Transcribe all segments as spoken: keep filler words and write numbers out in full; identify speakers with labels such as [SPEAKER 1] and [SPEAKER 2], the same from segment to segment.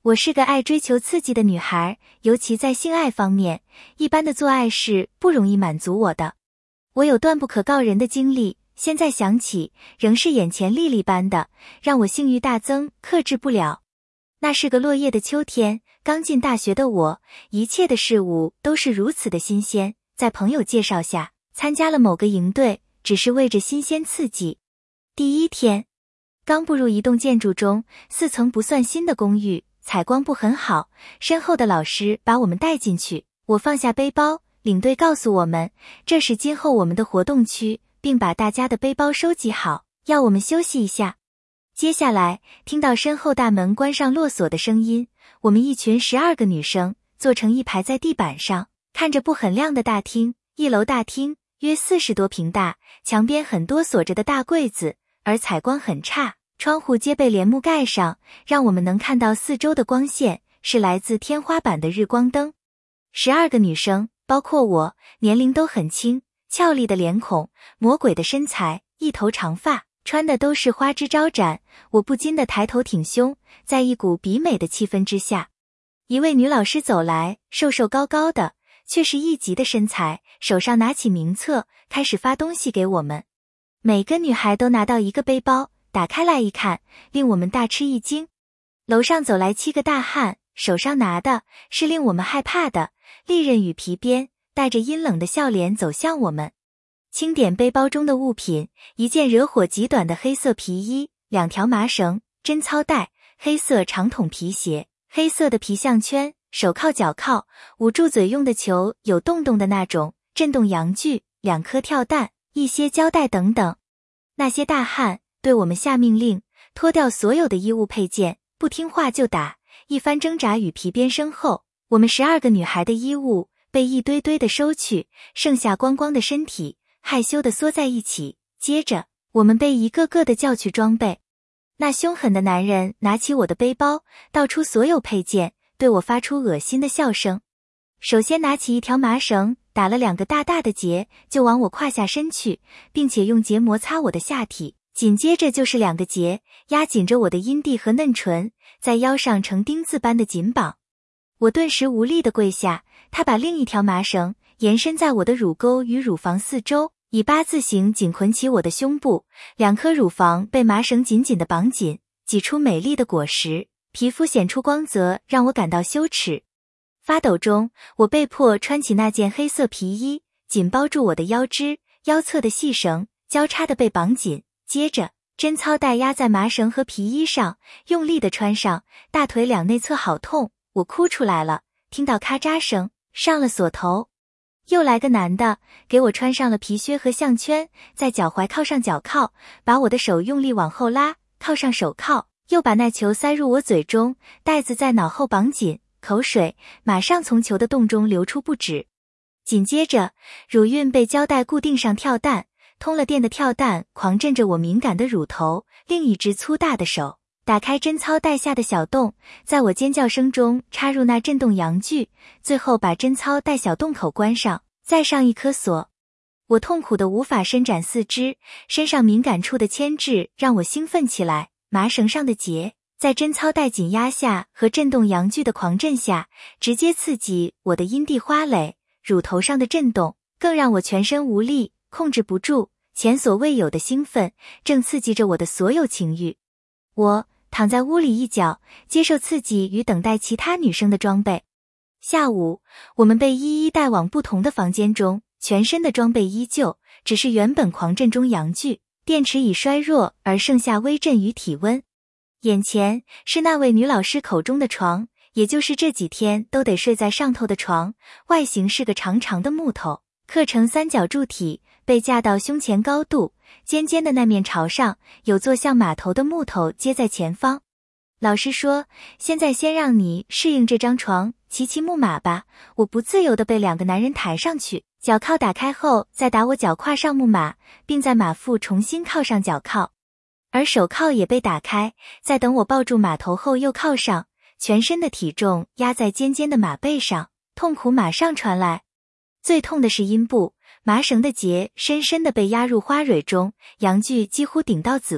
[SPEAKER 1] 我是个爱追求刺激的女孩，尤其在性爱方面，一般的做爱是不容易满足我的。我有断不可告人的经历，现在想起，仍是眼前历历般的，让我性欲大增，克制不了。那是个落叶的秋天，刚进大学的我，一切的事物都是如此的新鲜，在朋友介绍下，参加了某个营队，只是为着新鲜刺激。第一天，刚步入一栋建筑中，四层不算新的公寓，采光不很好，身后的老师把我们带进去，我放下背包，领队告诉我们，这是今后我们的活动区，并把大家的背包收集好，要我们休息一下。接下来，听到身后大门关上落锁的声音，我们一群十二个女生坐成一排在地板上，看着不很亮的大厅，一楼大厅约四十多平大，墙边很多锁着的大柜子，而采光很差，窗户皆被帘幕盖上，让我们能看到四周的光线，是来自天花板的日光灯。十二个女生，包括我，年龄都很轻，俏丽的脸孔，魔鬼的身材，一头长发，穿的都是花枝招展，我不禁地抬头挺胸，在一股比美的气氛之下。一位女老师走来，瘦瘦高高的，却是一级的身材，手上拿起名册，开始发东西给我们。每个女孩都拿到一个背包，打开来一看，令我们大吃一惊。楼上走来七个大汉，手上拿的是令我们害怕的利刃与皮鞭，带着阴冷的笑脸走向我们。清点背包中的物品，一件惹火极短的黑色皮衣，两条麻绳，贞操带，黑色长筒皮鞋，黑色的皮项圈，手铐脚铐，捂住嘴用的球有洞洞的那种，震动阳具，两颗跳蛋，一些胶带等等。那些大汉对我们下命令，脱掉所有的衣物配件，不听话就打。一番挣扎与皮鞭声后，我们十二个女孩的衣物被一堆堆的收去，剩下光光的身体，害羞地缩在一起。接着，我们被一个个的叫去装备。那凶狠的男人拿起我的背包，倒出所有配件，对我发出恶心的笑声。首先拿起一条麻绳，打了两个大大的结，就往我胯下伸去，并且用结摩擦我的下体。紧接着就是两个结，压紧着我的阴蒂和嫩唇，在腰上成钉子般的紧绑。我顿时无力地跪下，他把另一条麻绳延伸在我的乳沟与乳房四周，以八字形紧捆起我的胸部，两颗乳房被麻绳紧紧地绑紧，挤出美丽的果实，皮肤显出光泽，让我感到羞耻。发抖中，我被迫穿起那件黑色皮衣，紧包住我的腰肢，腰侧的细绳交叉地被绑紧。接着，贞操带压在麻绳和皮衣上，用力地穿上，大腿两内侧好痛，我哭出来了，听到咔嚓声，上了锁头。又来个男的，给我穿上了皮靴和项圈，在脚踝铐上脚铐，把我的手用力往后拉，铐上手铐，又把那球塞入我嘴中，带子在脑后绑紧，口水马上从球的洞中流出不止。紧接着，乳晕被胶带固定上跳蛋，通了电的跳蛋狂震着我敏感的乳头，另一只粗大的手打开贞操带下的小洞，在我尖叫声中插入那震动阳具，最后把贞操带小洞口关上，再上一颗锁。我痛苦的无法伸展四肢，身上敏感处的牵制让我兴奋起来，麻绳上的结在贞操带紧压下和震动阳具的狂震下，直接刺激我的阴蒂花蕾，乳头上的震动更让我全身无力，控制不住，前所未有的兴奋正刺激着我的所有情欲。我躺在屋里一角，接受刺激与等待其他女生的装备。下午，我们被一一带往不同的房间中，全身的装备依旧，只是原本狂震中阳具，电池已衰弱，而剩下微震与体温。眼前是那位女老师口中的床，也就是这几天都得睡在上头的床，外形是个长长的木头，刻成三角柱体，被架到胸前高度，尖尖的那面朝上，有座像码头的木头接在前方。老师说，现在先让你适应这张床，骑骑木马吧。我不自由地被两个男人抬上去，脚铐打开后再打我脚胯上木马，并在马腹重新铐上脚铐。而手铐也被打开，在等我抱住马头后又铐上，全身的体重压在尖尖的马背上，痛苦马上传来。最痛的是阴部，麻绳的结深深地被压入花蕊中，阳具几乎顶到子宫，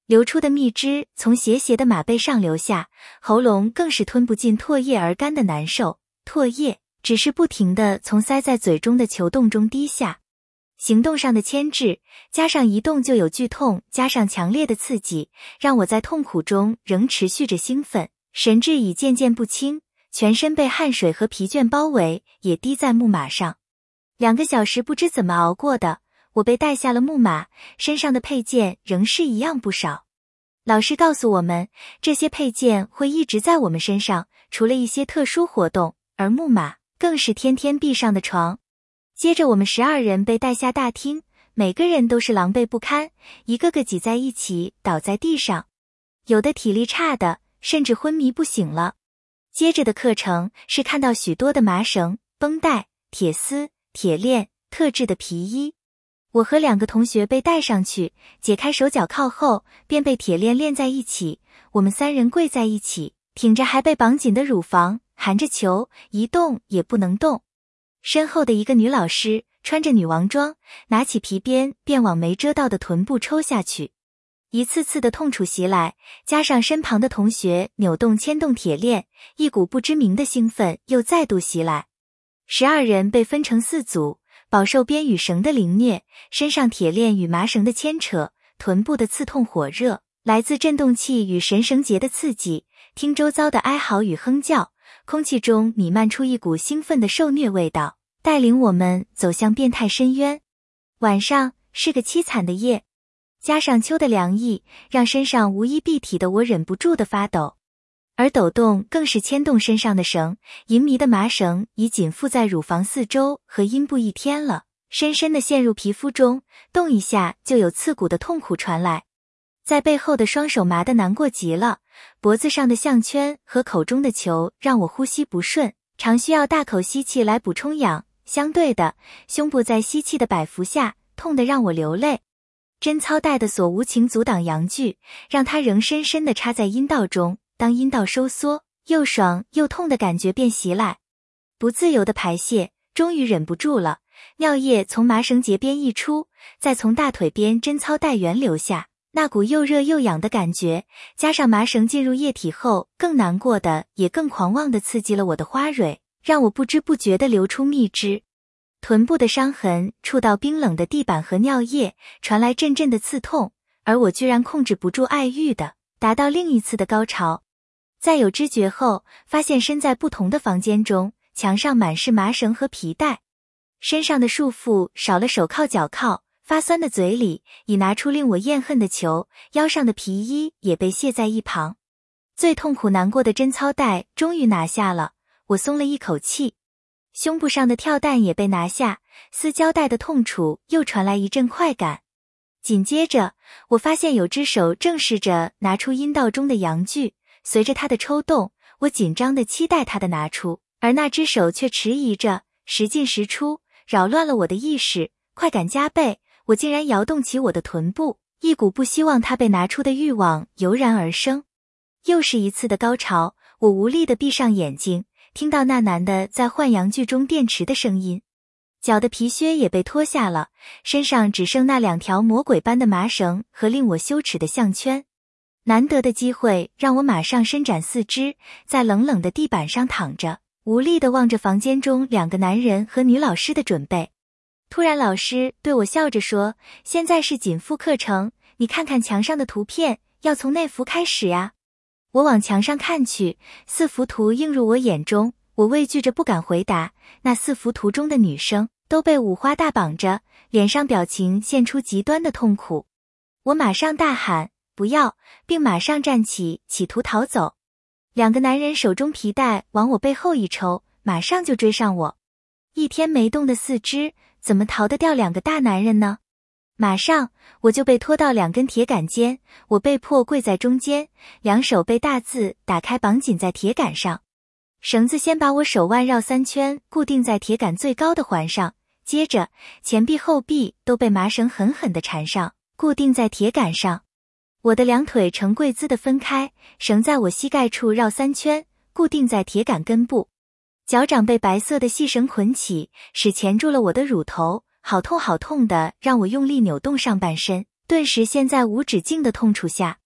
[SPEAKER 1] 流出的蜜汁从斜斜的马背上流下，喉咙更是吞不进唾液而干的难受，唾液只是不停地从塞在嘴中的球洞中滴下。行动上的牵制，加上一动就有剧痛，加上强烈的刺激，让我在痛苦中仍持续着兴奋，神志已渐渐不清，全身被汗水和疲倦包围，也滴在木马上。两个小时不知怎么熬过的，我被带下了木马，身上的配件仍是一样不少。老师告诉我们，这些配件会一直在我们身上，除了一些特殊活动，而木马更是天天必上的床。接着我们十二人被带下大厅，每个人都是狼狈不堪，一个个挤在一起倒在地上，有的体力差的甚至昏迷不醒了。接着的课程是看到许多的麻绳、绷带、铁丝、铁链、特制的皮衣。我和两个同学被带上去，解开手脚铐后，便被铁链链在一起，我们三人跪在一起，挺着还被绑紧的乳房，含着球，一动也不能动。身后的一个女老师穿着女王装，拿起皮鞭便往没遮到的臀部抽下去。一次次的痛楚袭来，加上身旁的同学扭动牵动铁链，一股不知名的兴奋又再度袭来。十二人被分成四组，饱受鞭与绳的凌虐，身上铁链与麻绳的牵扯，臀部的刺痛火热，来自振动器与神绳结的刺激，听周遭的哀嚎与哼叫，空气中弥漫出一股兴奋的受虐味道，带领我们走向变态深渊。晚上是个凄惨的夜，加上秋的凉意，让身上无衣蔽体的我忍不住的发抖，而抖动更是牵动身上的绳，淫迷的麻绳已紧附在乳房四周和阴部一天了，深深的陷入皮肤中，动一下就有刺骨的痛苦传来。在背后的双手麻得难过极了，脖子上的项圈和口中的球让我呼吸不顺，常需要大口吸气来补充氧。相对的，胸部在吸气的摆幅下，痛得让我流泪。贞操带的锁无情阻挡阳具，让它仍深深地插在阴道中，当阴道收缩，又爽又痛的感觉便袭来。不自由的排泄，终于忍不住了，尿液从麻绳结边溢出，再从大腿边贞操带源流下，那股又热又痒的感觉，加上麻绳进入液体后更难过的也更狂妄地刺激了我的花蕊，让我不知不觉地流出蜜汁。臀部的伤痕触到冰冷的地板和尿液，传来阵阵的刺痛，而我居然控制不住爱欲的达到另一次的高潮。在有知觉后，发现身在不同的房间中，墙上满是麻绳和皮带，身上的束缚少了手铐脚铐，发酸的嘴里已拿出令我厌恨的球，腰上的皮衣也被卸在一旁。最痛苦难过的贞操带终于拿下了，我松了一口气。胸部上的跳蛋也被拿下，撕胶带的痛楚又传来一阵快感。紧接着，我发现有只手正试着拿出阴道中的阳具，随着它的抽动，我紧张地期待它的拿出，而那只手却迟疑着，时进时出，扰乱了我的意识。快感加倍，我竟然摇动起我的臀部，一股不希望它被拿出的欲望油然而生。又是一次的高潮，我无力地闭上眼睛，听到那男的在换阳具中电池的声音。脚的皮靴也被脱下了，身上只剩那两条魔鬼般的麻绳和令我羞耻的项圈。难得的机会让我马上伸展四肢，在冷冷的地板上躺着，无力地望着房间中两个男人和女老师的准备。突然老师对我笑着说，现在是紧缚课程，你看看墙上的图片，要从内服开始呀。我往墙上看去，四幅图映入我眼中，我畏惧着不敢回答。那四幅图中的女生都被五花大绑着，脸上表情现出极端的痛苦。我马上大喊不要，并马上站起，企图逃走。两个男人手中皮带往我背后一抽，马上就追上我。一天没动的四肢，怎么逃得掉两个大男人呢？马上我就被拖到两根铁杆间，我被迫跪在中间，两手被大字打开绑紧在铁杆上。绳子先把我手腕绕三圈，固定在铁杆最高的环上，接着前臂后臂都被麻绳狠狠地缠上，固定在铁杆上。我的两腿呈跪姿的分开，绳在我膝盖处绕三圈，固定在铁杆根部。脚掌被白色的细绳捆起，使钳住了我的乳头，好痛好痛的，让我用力扭动上半身，顿时陷在无止境的痛楚下。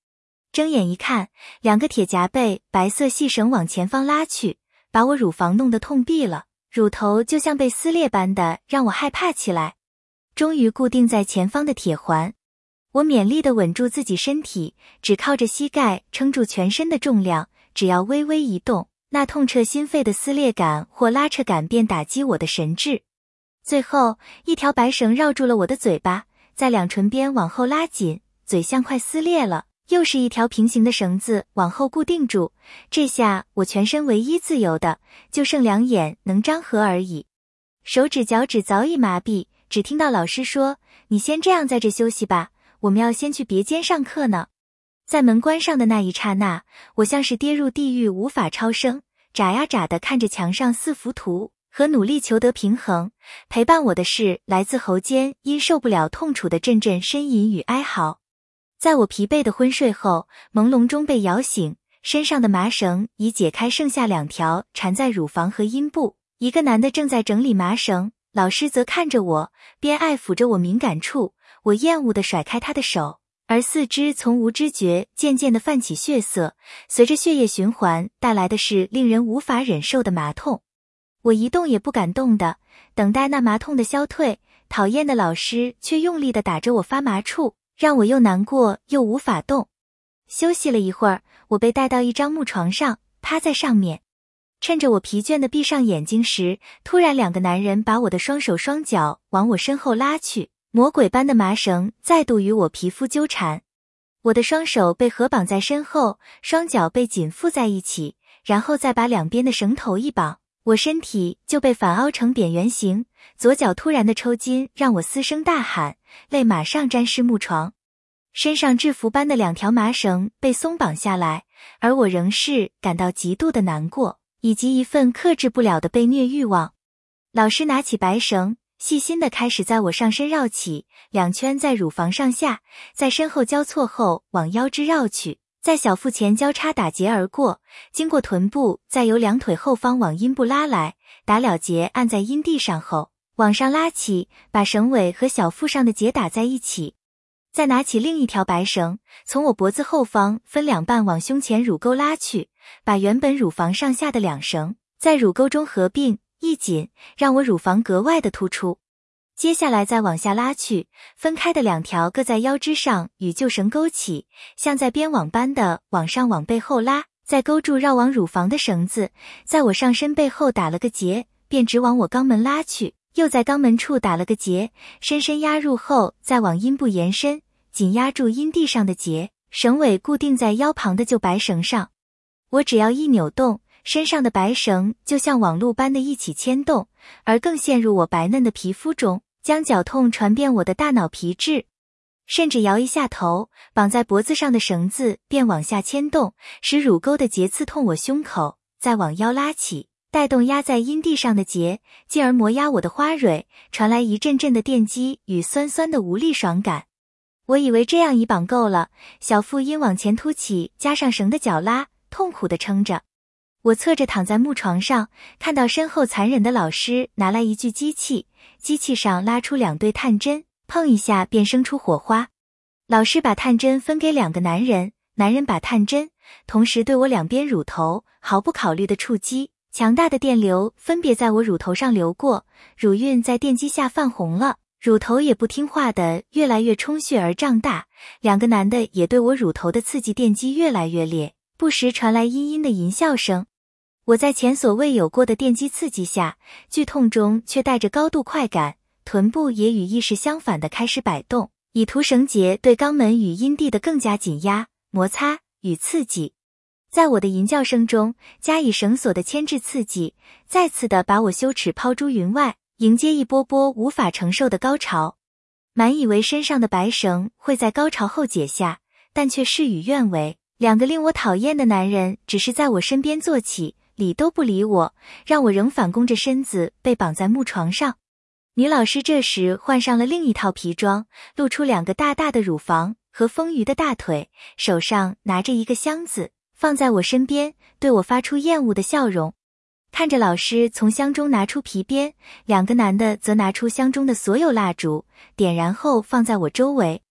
[SPEAKER 1] 睁眼一看，两个铁夹被白色细绳往前方拉去，把我乳房弄得痛毙了，乳头就像被撕裂般的让我害怕起来。终于固定在前方的铁环，我勉力地稳住自己身体，只靠着膝盖撑住全身的重量，只要微微一动，那痛彻心肺的撕裂感或拉扯感便打击我的神智。最后，一条白绳绕住了我的嘴巴，在两唇边往后拉紧，嘴像快撕裂了。又是一条平行的绳子往后固定住，这下我全身唯一自由的，就剩两眼能张合而已。手指脚趾早已麻痹，只听到老师说：“你先这样在这休息吧，我们要先去别间上课呢。”在门关上的那一刹那，我像是跌入地狱无法超生，眨呀眨地看着墙上四幅图，和努力求得平衡。陪伴我的是来自喉间因受不了痛楚的阵阵呻吟与哀嚎。在我疲惫的昏睡后，朦胧中被摇醒，身上的麻绳已解开，剩下两条缠在乳房和阴部。一个男的正在整理麻绳，老师则看着我，边爱抚着我敏感处。我厌恶地甩开他的手，而四肢从无知觉渐渐地泛起血色，随着血液循环带来的是令人无法忍受的麻痛。我一动也不敢动的，等待那麻痛的消退。讨厌的老师却用力地打着我发麻处，让我又难过又无法动。休息了一会儿，我被带到一张木床上，趴在上面。趁着我疲倦地闭上眼睛时，突然两个男人把我的双手双脚往我身后拉去，魔鬼般的麻绳再度与我皮肤纠缠。我的双手被合绑在身后，双脚被紧缚在一起，然后再把两边的绳头一绑，我身体就被反凹成扁圆形。左脚突然的抽筋让我嘶声大喊，泪马上沾湿木床。身上制服般的两条麻绳被松绑下来，而我仍是感到极度的难过，以及一份克制不了的被虐欲望。老师拿起白绳，细心地开始在我上身绕起，两圈在乳房上下，在身后交错后往腰肢绕去，在小腹前交叉打结而过，经过臀部，再由两腿后方往阴部拉来，打了结按在阴蒂上后，往上拉起，把绳尾和小腹上的结打在一起。再拿起另一条白绳，从我脖子后方分两半往胸前乳沟拉去，把原本乳房上下的两绳在乳沟中合并一紧，让我乳房格外的突出。接下来再往下拉去，分开的两条各在腰肢上与旧绳勾起，像在编网般的往上往背后拉，再勾住绕往乳房的绳子，在我上身背后打了个结，便直往我肛门拉去，又在肛门处打了个结，深深压入后再往阴部延伸，紧压住阴蒂上的结，绳尾固定在腰旁的旧白绳上。我只要一扭动，身上的白绳就像网路般的一起牵动，而更陷入我白嫩的皮肤中，将绞痛传遍我的大脑皮质。甚至摇一下头，绑在脖子上的绳子便往下牵动，使乳沟的结刺痛我胸口，再往腰拉起，带动压在阴蒂上的结，进而磨压我的花蕊，传来一阵阵的电击与酸酸的无力爽感。我以为这样已绑够了，小腹因往前凸起加上绳的绞拉，痛苦地撑着。我侧着躺在木床上，看到身后残忍的老师拿来一具机器，机器上拉出两对探针，碰一下便生出火花。老师把探针分给两个男人，男人把探针同时对我两边乳头毫不考虑的触击，强大的电流分别在我乳头上流过，乳晕在电击下泛红了，乳头也不听话的越来越充血而胀大，两个男的也对我乳头的刺激电击越来越烈，不时传来阴阴的淫笑声。我在前所未有过的电击刺激下，剧痛中却带着高度快感，臀部也与意识相反的开始摆动，以图绳结对肛门与阴蒂的更加紧压、摩擦与刺激。在我的淫叫声中，加以绳索的牵制刺激，再次的把我羞耻抛诸云外，迎接一波波无法承受的高潮。满以为身上的白绳会在高潮后解下，但却事与愿违，两个令我讨厌的男人只是在我身边坐起，理都不理我，让我仍反弓着身子被绑在木床上。女老师这时换上了另一套皮装，露出两个大大的乳房和丰腴的大腿，手上拿着一个箱子，放在我身边，对我发出厌恶的笑容。看着老师从箱中拿出皮鞭，两个男的则拿出箱中的所有蜡烛，点燃后放在我周围。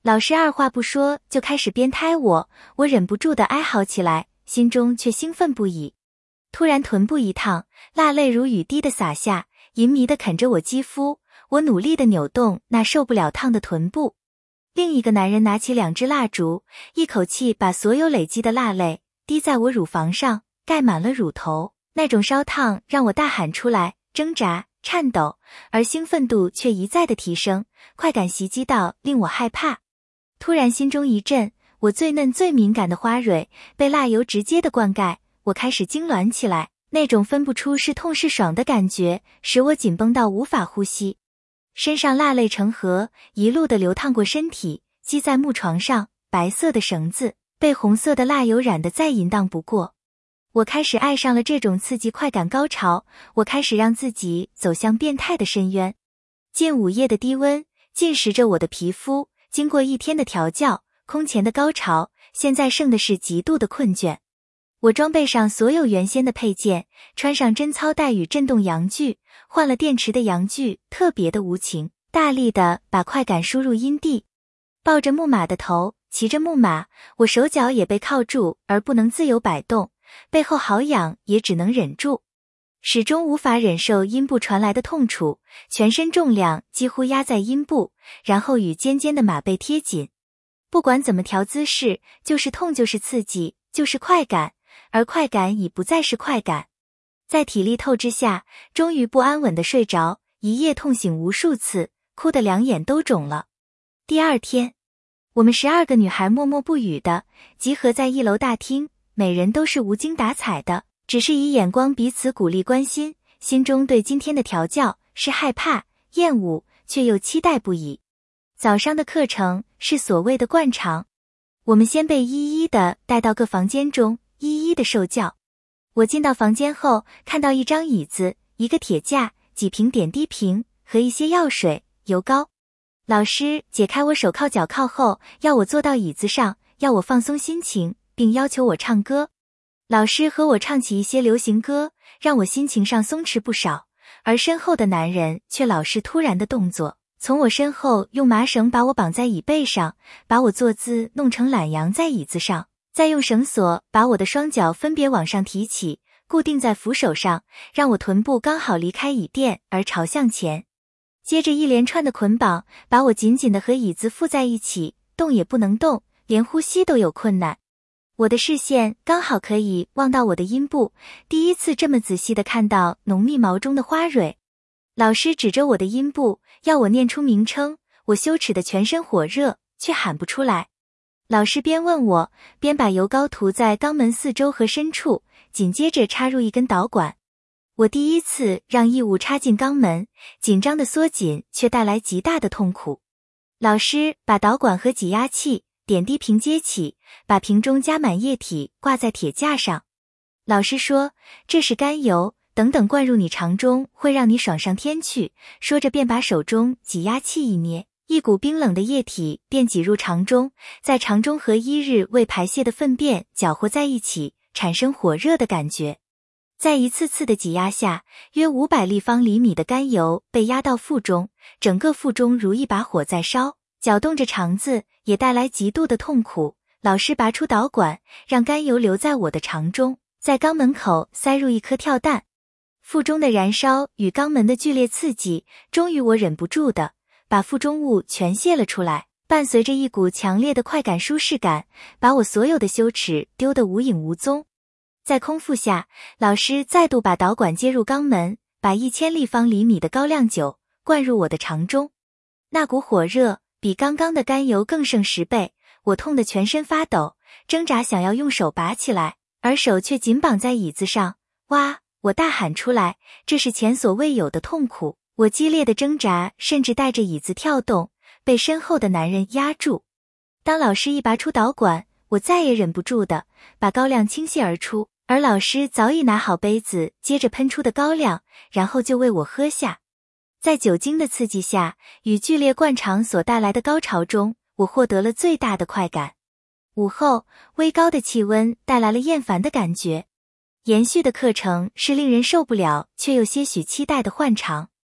[SPEAKER 1] 老师二话不说就开始鞭胎我，我忍不住的哀嚎起来，心中却兴奋不已。突然臀部一烫，辣泪如雨滴的洒下，淫迷的啃着我肌肤，我努力的扭动那受不了烫的臀部。另一个男人拿起两支蜡烛，一口气把所有累积的辣泪滴在我乳房上，盖满了乳头。那种烧烫让我大喊出来，挣扎颤抖，而兴奋度却一再的提升，快感袭击到令我害怕。突然心中一震，我最嫩最敏感的花蕊被蜡油直接的灌溉，我开始痉挛起来，那种分不出是痛是爽的感觉使我紧绷到无法呼吸。身上蜡泪成河，一路的流淌过身体，积在木床上，白色的绳子被红色的蜡油染得再淫荡不过。我开始爱上了这种刺激快感高潮，我开始让自己走向变态的深渊。近午夜的低温浸蚀着我的皮肤，经过一天的调教，空前的高潮，现在剩的是极度的困倦。我装备上所有原先的配件，穿上贞操带与震动阳具，换了电池的阳具特别的无情，大力的把快感输入阴蒂。抱着木马的头，骑着木马，我手脚也被铐住而不能自由摆动，背后好痒也只能忍住，始终无法忍受阴部传来的痛楚，全身重量几乎压在阴部，然后与尖尖的马背贴紧。不管怎么调姿势，就是痛就是刺激，就是快感，而快感已不再是快感。在体力透支下，终于不安稳地睡着，一夜痛醒无数次，哭得两眼都肿了。第二天，我们十二个女孩默默不语的集合在一楼大厅，每人都是无精打采的，只是以眼光彼此鼓励关心，心中对今天的调教是害怕、厌恶，却又期待不已。早上的课程是所谓的惯常，我们先被一一的带到各房间中，一一的受教。我进到房间后，看到一张椅子、一个铁架、几瓶点滴瓶和一些药水、油膏。老师解开我手铐脚铐后，要我坐到椅子上，要我放松心情，并要求我唱歌。老师和我唱起一些流行歌，让我心情上松弛不少，而身后的男人却老是突然的动作，从我身后用麻绳把我绑在椅背上，把我坐姿弄成懒羊在椅子上，再用绳索把我的双脚分别往上提起，固定在扶手上，让我臀部刚好离开椅垫而朝向前。接着一连串的捆绑，把我紧紧地和椅子附在一起，动也不能动，连呼吸都有困难。我的视线刚好可以望到我的阴部，第一次这么仔细地看到浓密毛中的花蕊。老师指着我的阴部，要我念出名称，我羞耻的全身火热，却喊不出来。老师边问我，边把油膏涂在肛门四周和深处，紧接着插入一根导管。我第一次让异物插进肛门，紧张的缩紧却带来极大的痛苦。老师把导管和挤压器、点滴瓶接起，把瓶中加满液体挂在铁架上。老师说，这是甘油，等等灌入你肠中会让你爽上天去。说着便把手中挤压器一捏，一股冰冷的液体便挤入肠中，在肠中和一日未排泄的粪便搅和在一起，产生火热的感觉。在一次次的挤压下，约五百立方厘米的甘油被压到腹中，整个腹中如一把火在烧，搅动着肠子，也带来极度的痛苦。老师拔出导管，让甘油留在我的肠中，在肛门口塞入一颗跳蛋。腹中的燃烧与肛门的剧烈刺激，终于我忍不住的把腹中物全泄了出来，伴随着一股强烈的快感舒适感，把我所有的羞耻丢得无影无踪。在空腹下，老师再度把导管接入肛门，把一千立方厘米的高粱酒灌入我的肠中。那股火热比刚刚的甘油更胜十倍，我痛得全身发抖，挣扎想要用手拔起来，而手却紧绑在椅子上。哇！我大喊出来，这是前所未有的痛苦。我激烈的挣扎，甚至带着椅子跳动，被身后的男人压住。当老师一拔出导管，我再也忍不住的把高粱倾泻而出，而老师早已拿好杯子，接着喷出的高粱，然后就为我喝下。在酒精的刺激下，与剧烈灌肠所带来的高潮中，我获得了最大的快感。午后，微高的气温带来了厌烦的感觉。延续的课程是令人受不了却又些许期待的换肠。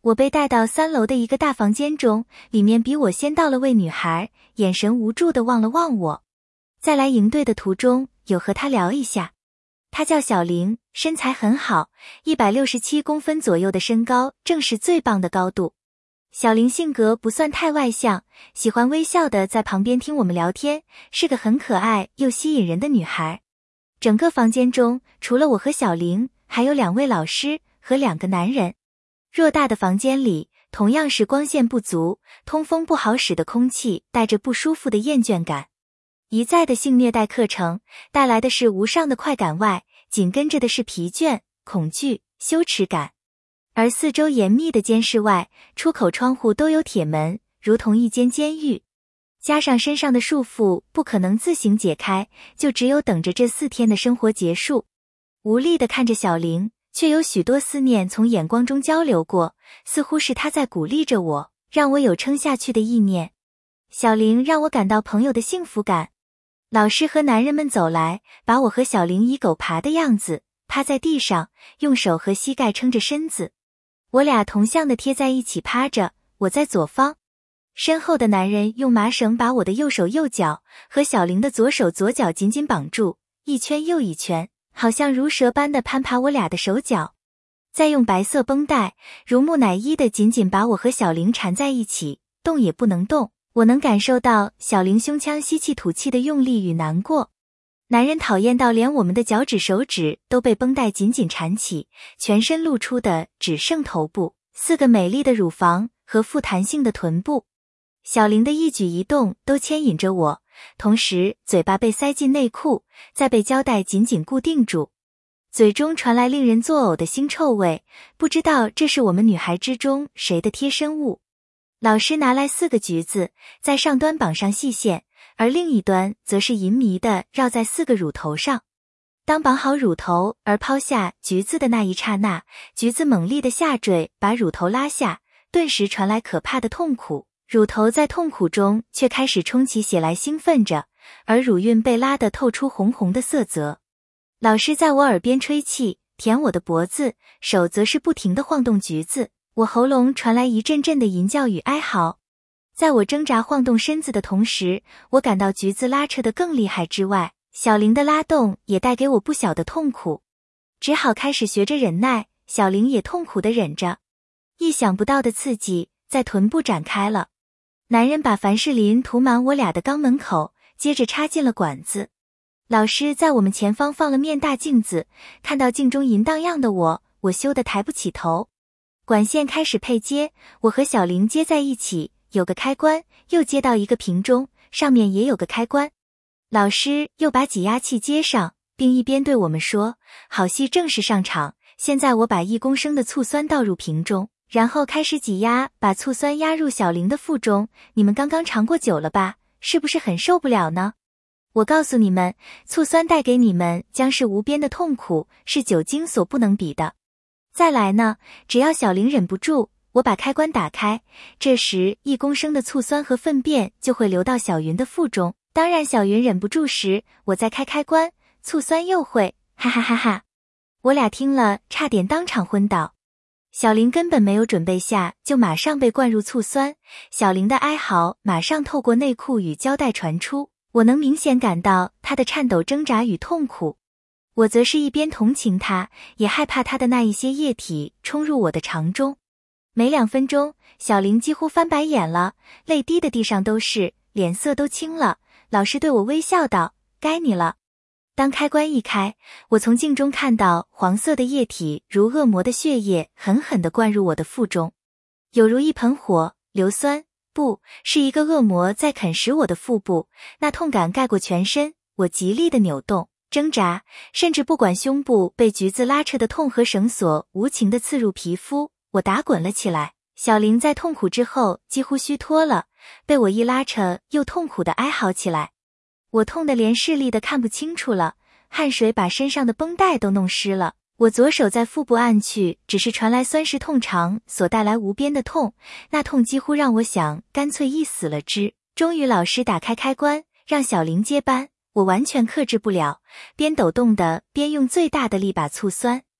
[SPEAKER 1] 我被带到三楼的一个大房间中，里面比我先到了位女孩，眼神无助地望了望我。在来营队的途中，有和她聊一下。她叫小玲，身材很好，一百六十七公分左右的身高，正是最棒的高度。小玲性格不算太外向，喜欢微笑的在旁边听我们聊天，是个很可爱又吸引人的女孩。整个房间中，除了我和小玲，还有两位老师和两个男人。偌大的房间里，同样是光线不足、通风不好使的空气，带着不舒服的厌倦感。一再的性虐待课程带来的是无上的快感外，紧跟着的是疲倦、恐惧、羞耻感。而四周严密的监视外，出口窗户都有铁门，如同一间监狱。加上身上的束缚不可能自行解开，就只有等着这四天的生活结束。无力地看着小玲，却有许多思念从眼光中交流过，似乎是她在鼓励着我，让我有撑下去的意念。小玲让我感到朋友的幸福感。老师和男人们走来，把我和小玲以狗爬的样子趴在地上，用手和膝盖撑着身子。我俩同向的贴在一起趴着，我在左方。身后的男人用麻绳把我的右手右脚和小玲的左手左脚紧紧绑住，一圈又一圈，好像如蛇般的攀爬我俩的手脚。再用白色绷带如木乃伊的紧紧把我和小玲缠在一起，动也不能动。我能感受到小玲胸腔吸气吐气的用力与难过。男人讨厌到连我们的脚趾手指都被绷带紧紧缠起，全身露出的只剩头部、四个美丽的乳房和富弹性的臀部。小玲的一举一动都牵引着我，同时嘴巴被塞进内裤，再被胶带紧紧固定住。嘴中传来令人作呕的腥臭味，不知道这是我们女孩之中谁的贴身物。老师拿来四个橘子，在上端绑上细线，而另一端则是淫迷地绕在四个乳头上。当绑好乳头而抛下橘子的那一刹那，橘子猛力的下坠把乳头拉下，顿时传来可怕的痛苦。乳头在痛苦中却开始冲起血来兴奋着，而乳晕被拉得透出红红的色泽。老师在我耳边吹气，舔我的脖子，手则是不停地晃动橘子。我喉咙传来一阵阵的吟叫与哀嚎。在我挣扎晃动身子的同时，我感到橘子拉扯得更厉害之外，小玲的拉动也带给我不小的痛苦。只好开始学着忍耐，小玲也痛苦地忍着。意想不到的刺激在臀部展开了。男人把凡士林涂满我俩的肛门口，接着插进了管子。老师在我们前方放了面大镜子，看到镜中淫荡样的我，我羞得抬不起头。管线开始配接，我和小玲接在一起，有个开关，又接到一个瓶中，上面也有个开关。老师又把挤压器接上，并一边对我们说，好戏正式上场，现在我把一公升的醋酸倒入瓶中，然后开始挤压，把醋酸压入小玲的腹中。你们刚刚尝过酒了吧？是不是很受不了呢？我告诉你们，醋酸带给你们将是无边的痛苦，是酒精所不能比的。再来呢，只要小玲忍不住，我把开关打开，这时一公升的醋酸和粪便就会流到小云的腹中。当然小云忍不住时，我再开开关，醋酸又会，哈哈哈哈。我俩听了差点当场昏倒。小玲根本没有准备下，就马上被灌入醋酸，小玲的哀嚎马上透过内裤与胶带传出，我能明显感到她的颤抖挣扎与痛苦。我则是一边同情她，也害怕她的那一些液体冲入我的肠中。没两分钟，小玲几乎翻白眼了，泪滴的地上都是，脸色都青了。老师对我微笑道，该你了。当开关一开，我从镜中看到黄色的液体如恶魔的血液狠狠地灌入我的腹中，有如一盆火，硫酸，不，是一个恶魔在啃食我的腹部，那痛感盖过全身，我极力的扭动挣扎，甚至不管胸部被橘子拉扯的痛和绳索无情地刺入皮肤，我打滚了起来。小玲在痛苦之后几乎虚脱了，被我一拉扯又痛苦地哀嚎起来。我痛得连视力的看不清楚了，汗水把身上的绷带都弄湿了。我左手在腹部按去，只是传来酸蚀痛长所带来无边的痛，那痛几乎让我想干脆一死了之。终于老师打开开关，让小玲接班，我完全克制不了，边抖动的边用最大的力把醋酸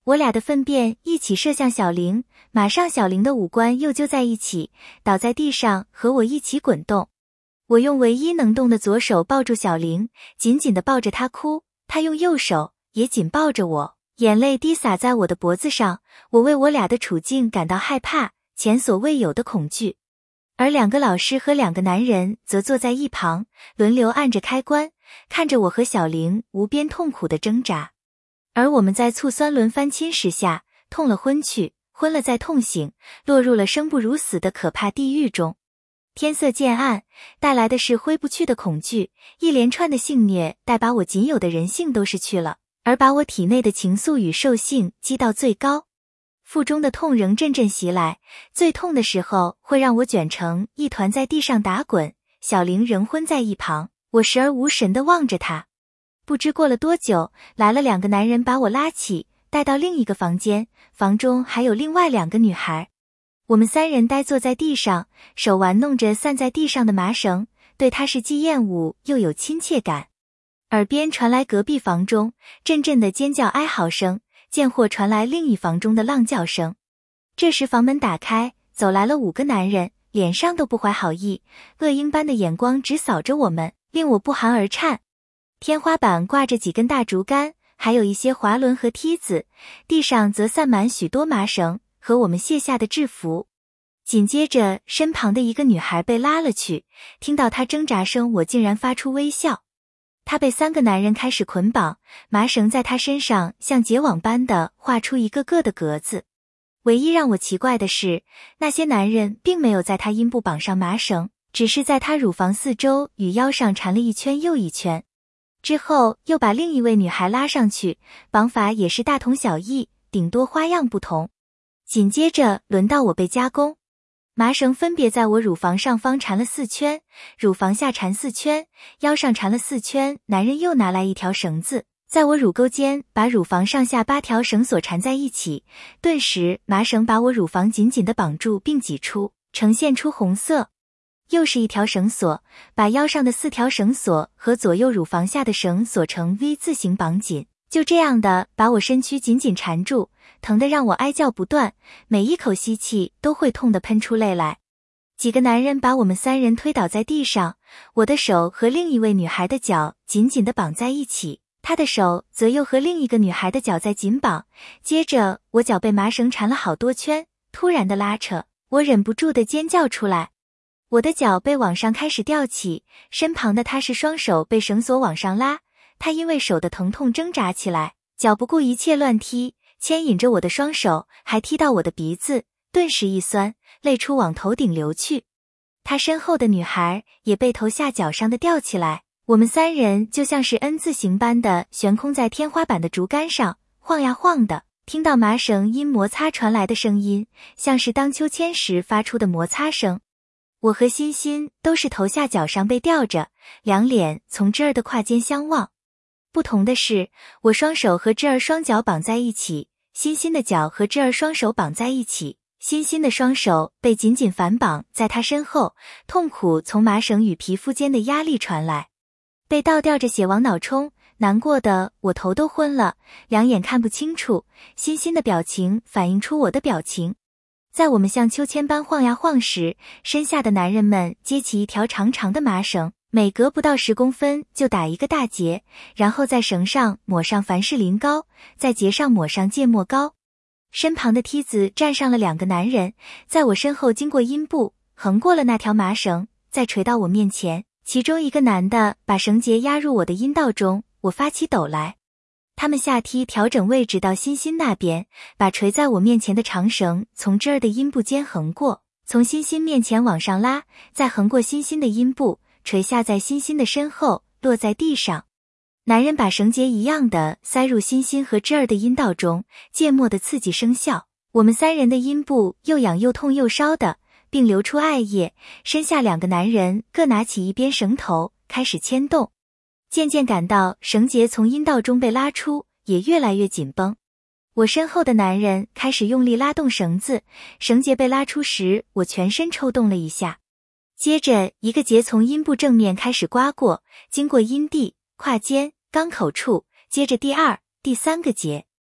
[SPEAKER 1] 我俩的粪便一起射向小玲，马上小玲的五官又揪在一起，倒在地上和我一起滚动。我用唯一能动的左手抱住小玲，紧紧地抱着她哭，她用右手也紧抱着我，眼泪滴洒在我的脖子上。我为我俩的处境感到害怕，前所未有的恐惧。而两个老师和两个男人则坐在一旁，轮流按着开关，看着我和小玲无边痛苦的挣扎。而我们在醋酸轮番侵蚀下，痛了昏去，昏了再痛醒，落入了生不如死的可怕地狱中。天色渐暗，带来的是挥不去的恐惧，一连串的性虐待把我仅有的人性都失去了，而把我体内的情愫与兽性激到最高。腹中的痛仍阵阵袭来，最痛的时候会让我卷成一团在地上打滚，小玲仍昏在一旁，我时而无神地望着她。不知过了多久，来了两个男人把我拉起，带到另一个房间，房中还有另外两个女孩。我们三人呆坐在地上，手玩弄着散在地上的麻绳，对他是既厌恶又有亲切感。耳边传来隔壁房中阵阵的尖叫哀嚎声，间或传来另一房中的浪叫声。这时房门打开，走来了五个男人，脸上都不怀好意，恶鹰般的眼光直扫着我们，令我不寒而颤。天花板挂着几根大竹竿，还有一些滑轮和梯子，地上则散满许多麻绳和我们卸下的制服。紧接着身旁的一个女孩被拉了去，听到她挣扎声，我竟然发出微笑。她被三个男人开始捆绑，麻绳在她身上像结网般的画出一个个的格子。唯一让我奇怪的是，那些男人并没有在她阴部绑上麻绳，只是在她乳房四周与腰上缠了一圈又一圈。之后又把另一位女孩拉上去，绑法也是大同小异，顶多花样不同。紧接着轮到我被夹攻，麻绳分别在我乳房上方缠了四圈，乳房下缠四圈，腰上缠了四圈。男人又拿来一条绳子，在我乳沟间把乳房上下八条绳索缠在一起，顿时麻绳把我乳房紧紧地绑住并挤出，呈现出红色。又是一条绳索，把腰上的四条绳索和左右乳房下的绳索成 V 字形绑紧，就这样的把我身躯紧紧缠住，疼得让我哀叫不断，每一口吸气都会痛得喷出泪来。几个男人把我们三人推倒在地上，我的手和另一位女孩的脚紧紧地绑在一起，她的手则又和另一个女孩的脚在紧绑。接着我脚被麻绳缠了好多圈，突然的拉扯，我忍不住地尖叫出来。我的脚被往上开始吊起，身旁的他是双手被绳索往上拉，他因为手的疼痛挣扎起来，脚不顾一切乱踢，牵引着我的双手，还踢到我的鼻子，顿时一酸，泪出往头顶流去。他身后的女孩也被头下脚上的吊起来，我们三人就像是 N 字形般的悬空在天花板的竹竿上，晃呀晃的，听到麻绳因摩擦传来的声音，像是荡秋千时发出的摩擦声。我和欣欣都是头下脚上被吊着，两脸从芝儿的胯间相望。不同的是，我双手和芝儿双脚绑在一起，欣欣的脚和芝儿双手绑在一起，欣欣的双手被紧紧反绑在她身后，痛苦从麻绳与皮肤间的压力传来。被倒吊着血往脑冲，难过的我头都昏了，两眼看不清楚，欣欣的表情反映出我的表情。在我们像秋千般晃呀晃时，身下的男人们接起一条长长的麻绳，每隔不到十公分就打一个大结，然后在绳上抹上凡士林膏，在结上抹上芥末膏。身旁的梯子站上了两个男人，在我身后经过阴部，横过了那条麻绳，再垂到我面前。其中一个男的把绳结压入我的阴道中，我发起抖来。他们下梯调整位置到欣欣那边，把垂在我面前的长绳从这儿的阴部间横过，从欣欣面前往上拉，再横过欣欣的阴部，垂下在欣欣的身后，落在地上。男人把绳结一样的塞入欣欣和芝儿的阴道中，芥末的刺激声效，我们三人的阴部又痒又痛又烧的，并流出艾叶。身下两个男人各拿起一边绳头，开始牵动。渐渐感到绳结从阴道中被拉出，也越来越紧绷。我身后的男人开始用力拉动绳子，绳结被拉出时，我全身抽动了一下。接着一个结从阴部正面开始刮过，经过阴蒂、胯间、肛口处，接着第二、第三个结。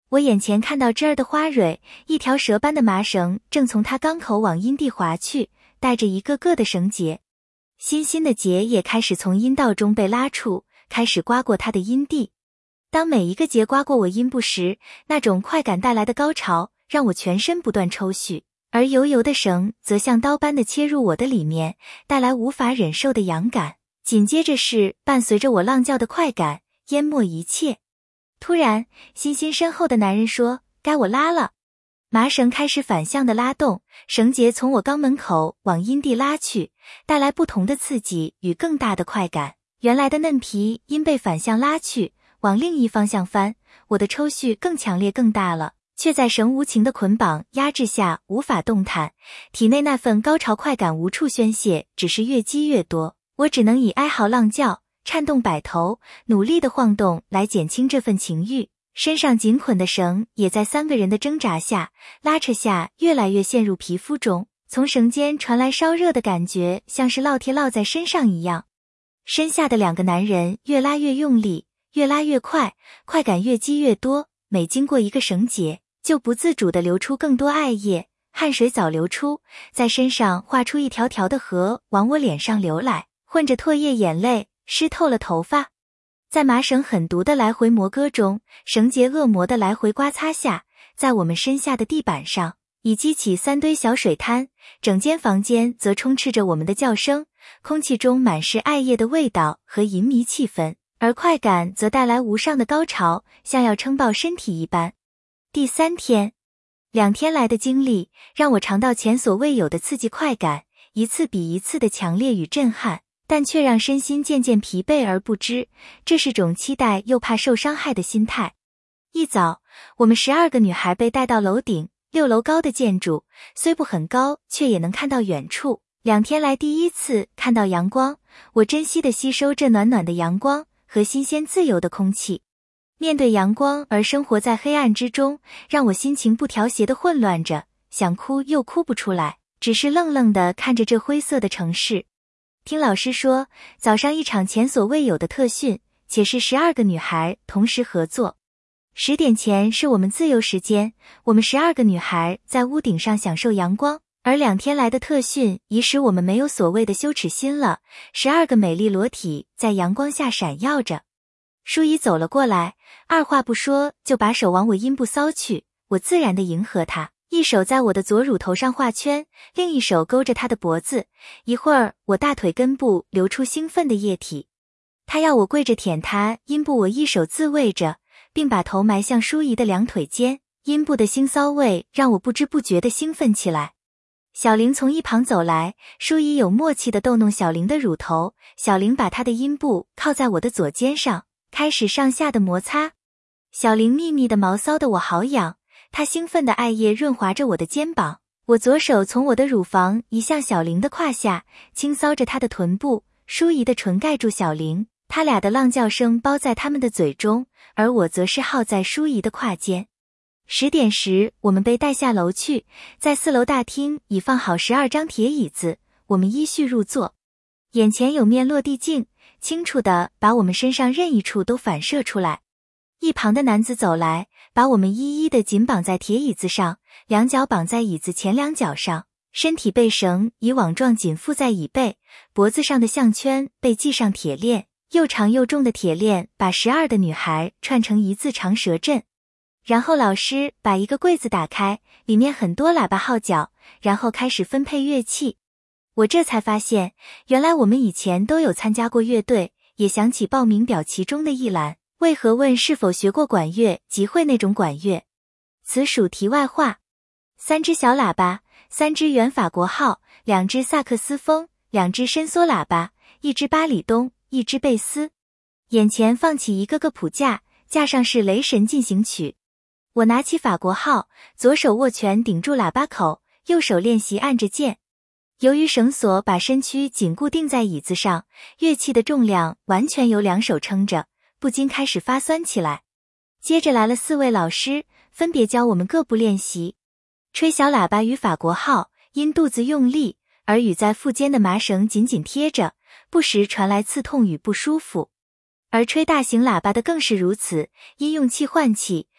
[SPEAKER 1] 我眼前看到枝儿的花蕊，一条蛇般的麻绳正从它缸口往阴蒂滑去，带着一个个的绳结。新新的结也开始从阴道中被拉出，开始刮过它的阴蒂。当每一个结刮过我阴部时，那种快感带来的高潮让我全身不断抽搐，而油油的绳则像刀般的切入我的里面，带来无法忍受的痒感。紧接着是伴随着我浪叫的快感，淹没一切。突然，欣欣身后的男人说：“该我拉了。”麻绳开始反向的拉动，绳结从我肛门口往阴蒂拉去，带来不同的刺激与更大的快感。原来的嫩皮因被反向拉去，往另一方向翻，我的抽搐更强烈更大了，却在绳无情的捆绑压制下无法动弹，体内那份高潮快感无处宣泄，只是越积越多。我只能以哀嚎浪叫，颤动摆头，努力的晃动来减轻这份情欲。身上紧捆的绳也在三个人的挣扎下、拉扯下越来越陷入皮肤中，从绳间传来烧热的感觉，像是烙铁烙在身上一样。身下的两个男人越拉越用力，越拉越快，快感越积越多，每经过一个绳结，就不自主地流出更多艾叶，汗水早流出，在身上画出一条条的河往我脸上流来，混着唾液眼泪，湿透了头发。在麻绳狠毒的来回磨割中，绳结恶魔的来回刮擦下，在我们身下的地板上已激起三堆小水滩，整间房间则充斥着我们的叫声，空气中满是艾叶的味道和淫迷气氛，而快感则带来无上的高潮，像要撑爆身体一般。第三天，两天来的经历让我尝到前所未有的刺激快感，一次比一次的强烈与震撼，但却让身心渐渐疲惫而不知，这是种期待又怕受伤害的心态。一早，我们十二个女孩被带到楼顶，六楼高的建筑，虽不很高，却也能看到远处。两天来第一次看到阳光，我珍惜地吸收这暖暖的阳光和新鲜自由的空气。面对阳光而生活在黑暗之中，让我心情不调谐地混乱着，想哭又哭不出来，只是愣愣地看着这灰色的城市。听老师说，早上一场前所未有的特训，且是十二个女孩同时合作。十点前是我们自由时间，我们十二个女孩在屋顶上享受阳光，而两天来的特训已使我们没有所谓的羞耻心了。十二个美丽裸体在阳光下闪耀着。舒怡走了过来，二话不说就把手往我阴部搔去，我自然地迎合她。一手在我的左乳头上画圈，另一手勾着他的脖子，一会儿我大腿根部流出兴奋的液体。他要我跪着舔他阴部，我一手自慰着，并把头埋向舒怡的两腿间，阴部的腥骚味让我不知不觉地兴奋起来。小玲从一旁走来，舒怡有默契地逗弄小玲的乳头，小玲把她的阴部靠在我的左肩上，开始上下的摩擦。小玲密密的毛骚得我好痒，她兴奋的艾叶润滑着我的肩膀，我左手从我的乳房移向小玲的胯下，轻搔着她的臀部，舒怡的唇盖住小玲，他俩的浪叫声包在他们的嘴中，而我则是耗在舒怡的胯间。十点时，我们被带下楼去，在四楼大厅已放好十二张铁椅子，我们依序入座。眼前有面落地镜，清楚地把我们身上任意处都反射出来。一旁的男子走来，把我们一一的紧绑在铁椅子上，两脚绑在椅子前两脚上，身体被绳以网状紧缚在椅背，脖子上的项圈被系上铁链，又长又重的铁链把十二的女孩串成一字长蛇阵。然后老师把一个柜子打开，里面很多喇叭号角，然后开始分配乐器。我这才发现，原来我们以前都有参加过乐队，也想起报名表其中的一栏，为何问是否学过管乐及会那种管乐。此属题外话。三只小喇叭，三只原法国号，两只萨克斯风，两只伸缩喇叭，一只巴里东，一只贝斯。眼前放起一个个谱架，架上是雷神进行曲。我拿起法国号，左手握拳顶住喇叭口，右手练习按着键。由于绳索把身躯紧固定在椅子上，乐器的重量完全由两手撑着，不禁开始发酸起来。接着来了四位老师，分别教我们各部练习。吹小喇叭与法国号，因肚子用力，而与在腹间的麻绳紧紧贴着，不时传来刺痛与不舒服。而吹大型喇叭的更是如此，因用气换气，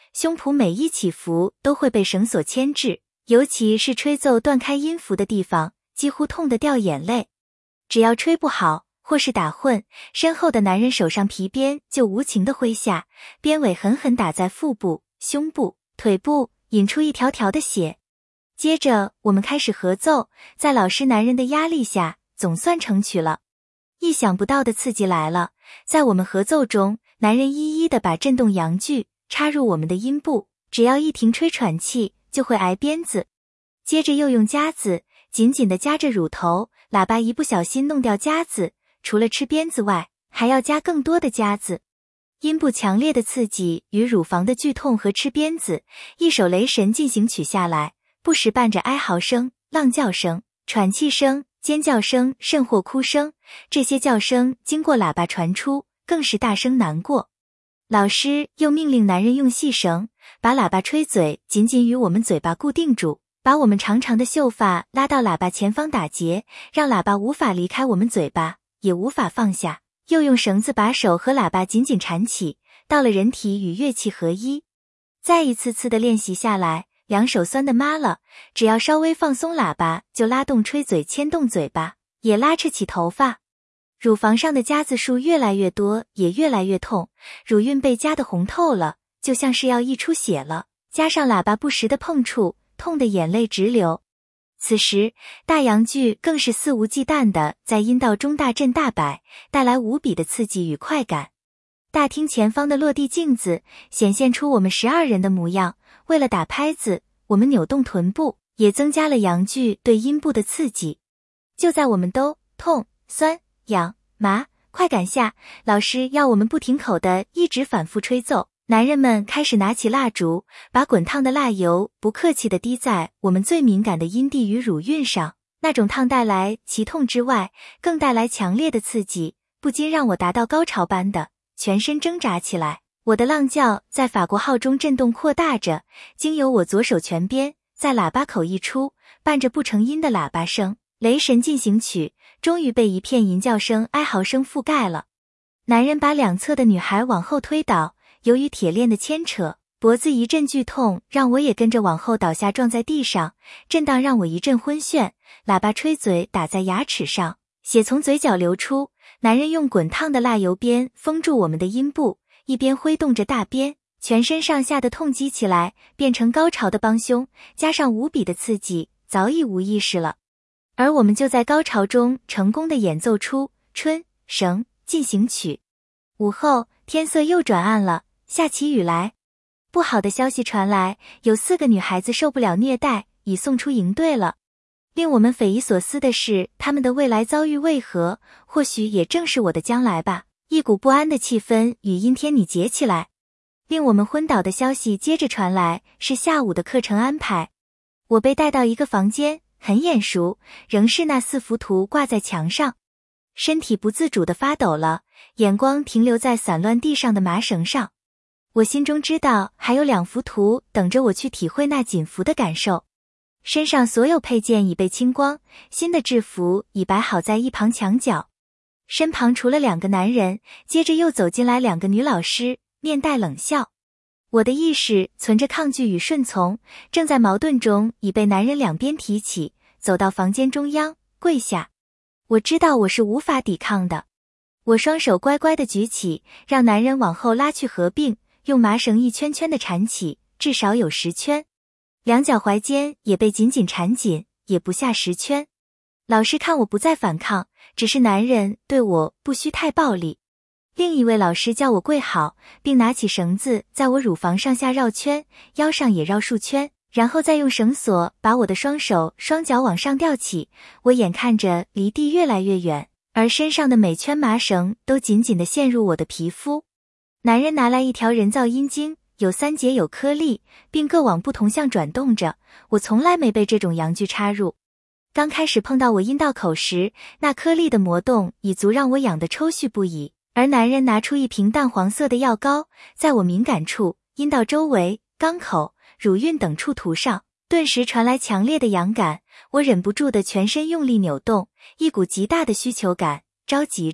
[SPEAKER 1] 胸脯每一起伏都会被绳索牵制，尤其是吹奏断开音符的地方，几乎痛得掉眼泪。只要吹不好，或是打混，身后的男人手上皮鞭就无情地挥下，鞭尾狠狠打在腹部、胸部、腿部，引出一条条的血。接着我们开始合奏，在老师男人的压力下，总算成曲了。意想不到的刺激来了，在我们合奏中，男人一一地把震动阳具插入我们的阴部，只要一停吹喘气，就会挨鞭子。接着又用夹子紧紧地夹着乳头，喇叭一不小心弄掉夹子，除了吃鞭子外，还要加更多的夹子。阴部强烈的刺激与乳房的剧痛和吃鞭子，一首雷神进行曲下来，不时伴着哀嚎声、浪叫声、喘气声、尖叫声甚或哭声，这些叫声经过喇叭传出，更是大声难过。老师又命令男人用细绳把喇叭吹嘴紧紧与我们嘴巴固定住，把我们长长的秀发拉到喇叭前方打结，让喇叭无法离开我们嘴巴，也无法放下，又用绳子把手和喇叭紧紧缠起，到了人体与乐器合一。再一次次的练习下来，两手酸得麻了，只要稍微放松喇叭，就拉动吹嘴牵动嘴巴，也拉扯起头发。乳房上的夹子数越来越多，也越来越痛，乳晕被夹得红透了，就像是要溢出血了，加上喇叭不时的碰触，痛得眼泪直流。此时大阳具更是肆无忌惮地在阴道中大震大摆，带来无比的刺激与快感。大厅前方的落地镜子显现出我们十二人的模样，为了打拍子，我们扭动臀部，也增加了阳具对阴部的刺激。就在我们都痛、酸、痒、麻、快感下，老师要我们不停口的一直反复吹奏。男人们开始拿起蜡烛，把滚烫的蜡油不客气地滴在我们最敏感的阴蒂与乳晕上，那种烫带来其痛之外，更带来强烈的刺激，不禁让我达到高潮般的全身挣扎起来。我的浪叫在法国号中震动扩大着，经由我左手拳边，在喇叭口一出，伴着不成音的喇叭声，雷神进行曲终于被一片吟叫声、哀嚎声覆盖了。男人把两侧的女孩往后推倒，由于铁链的牵扯，脖子一阵剧痛，让我也跟着往后倒下，撞在地上，震荡让我一阵昏眩。喇叭吹嘴打在牙齿上，血从嘴角流出。男人用滚烫的蜡油鞭封住我们的阴部，一边挥动着大鞭，全身上下的痛击起来，变成高潮的帮凶，加上无比的刺激，早已无意识了。而我们就在高潮中成功地演奏出春绳进行曲。午后，天色又转暗了，下起雨来。不好的消息传来，有四个女孩子受不了虐待，已送出营队了。令我们匪夷所思的是，她们的未来遭遇为何？或许也正是我的将来吧。一股不安的气氛与阴天拟结起来。令我们昏倒的消息接着传来，是下午的课程安排。我被带到一个房间，很眼熟，仍是那四幅图挂在墙上。身体不自主地发抖了，眼光停留在散乱地上的麻绳上。我心中知道还有两幅图等着我去体会那紧缚的感受。身上所有配件已被清光，新的制服已摆好在一旁墙角。身旁除了两个男人，接着又走进来两个女老师，面带冷笑。我的意识存着抗拒与顺从，正在矛盾中已被男人两边提起，走到房间中央，跪下。我知道我是无法抵抗的。我双手乖乖地举起，让男人往后拉去合并，用麻绳一圈圈地缠起，至少有十圈。两脚踝间也被紧紧缠紧，也不下十圈。老师看我不再反抗，只是男人对我不需太暴力。另一位老师叫我跪好，并拿起绳子在我乳房上下绕圈，腰上也绕数圈，然后再用绳索把我的双手双脚往上吊起。我眼看着离地越来越远，而身上的每圈麻绳都紧紧地陷入我的皮肤。男人拿来一条人造阴茎，有三节有颗粒，并各往不同向转动着。我从来没被这种阳具插入。刚开始碰到我阴道口时，那颗粒的磨动已足让我痒得抽搐不已。而男人拿出一瓶淡黄色的药膏，在我敏感处、阴道周围、肛口、乳晕等处涂上，顿时传来强烈的痒感。我忍不住的全身用力扭动，一股极大的需求感，着急着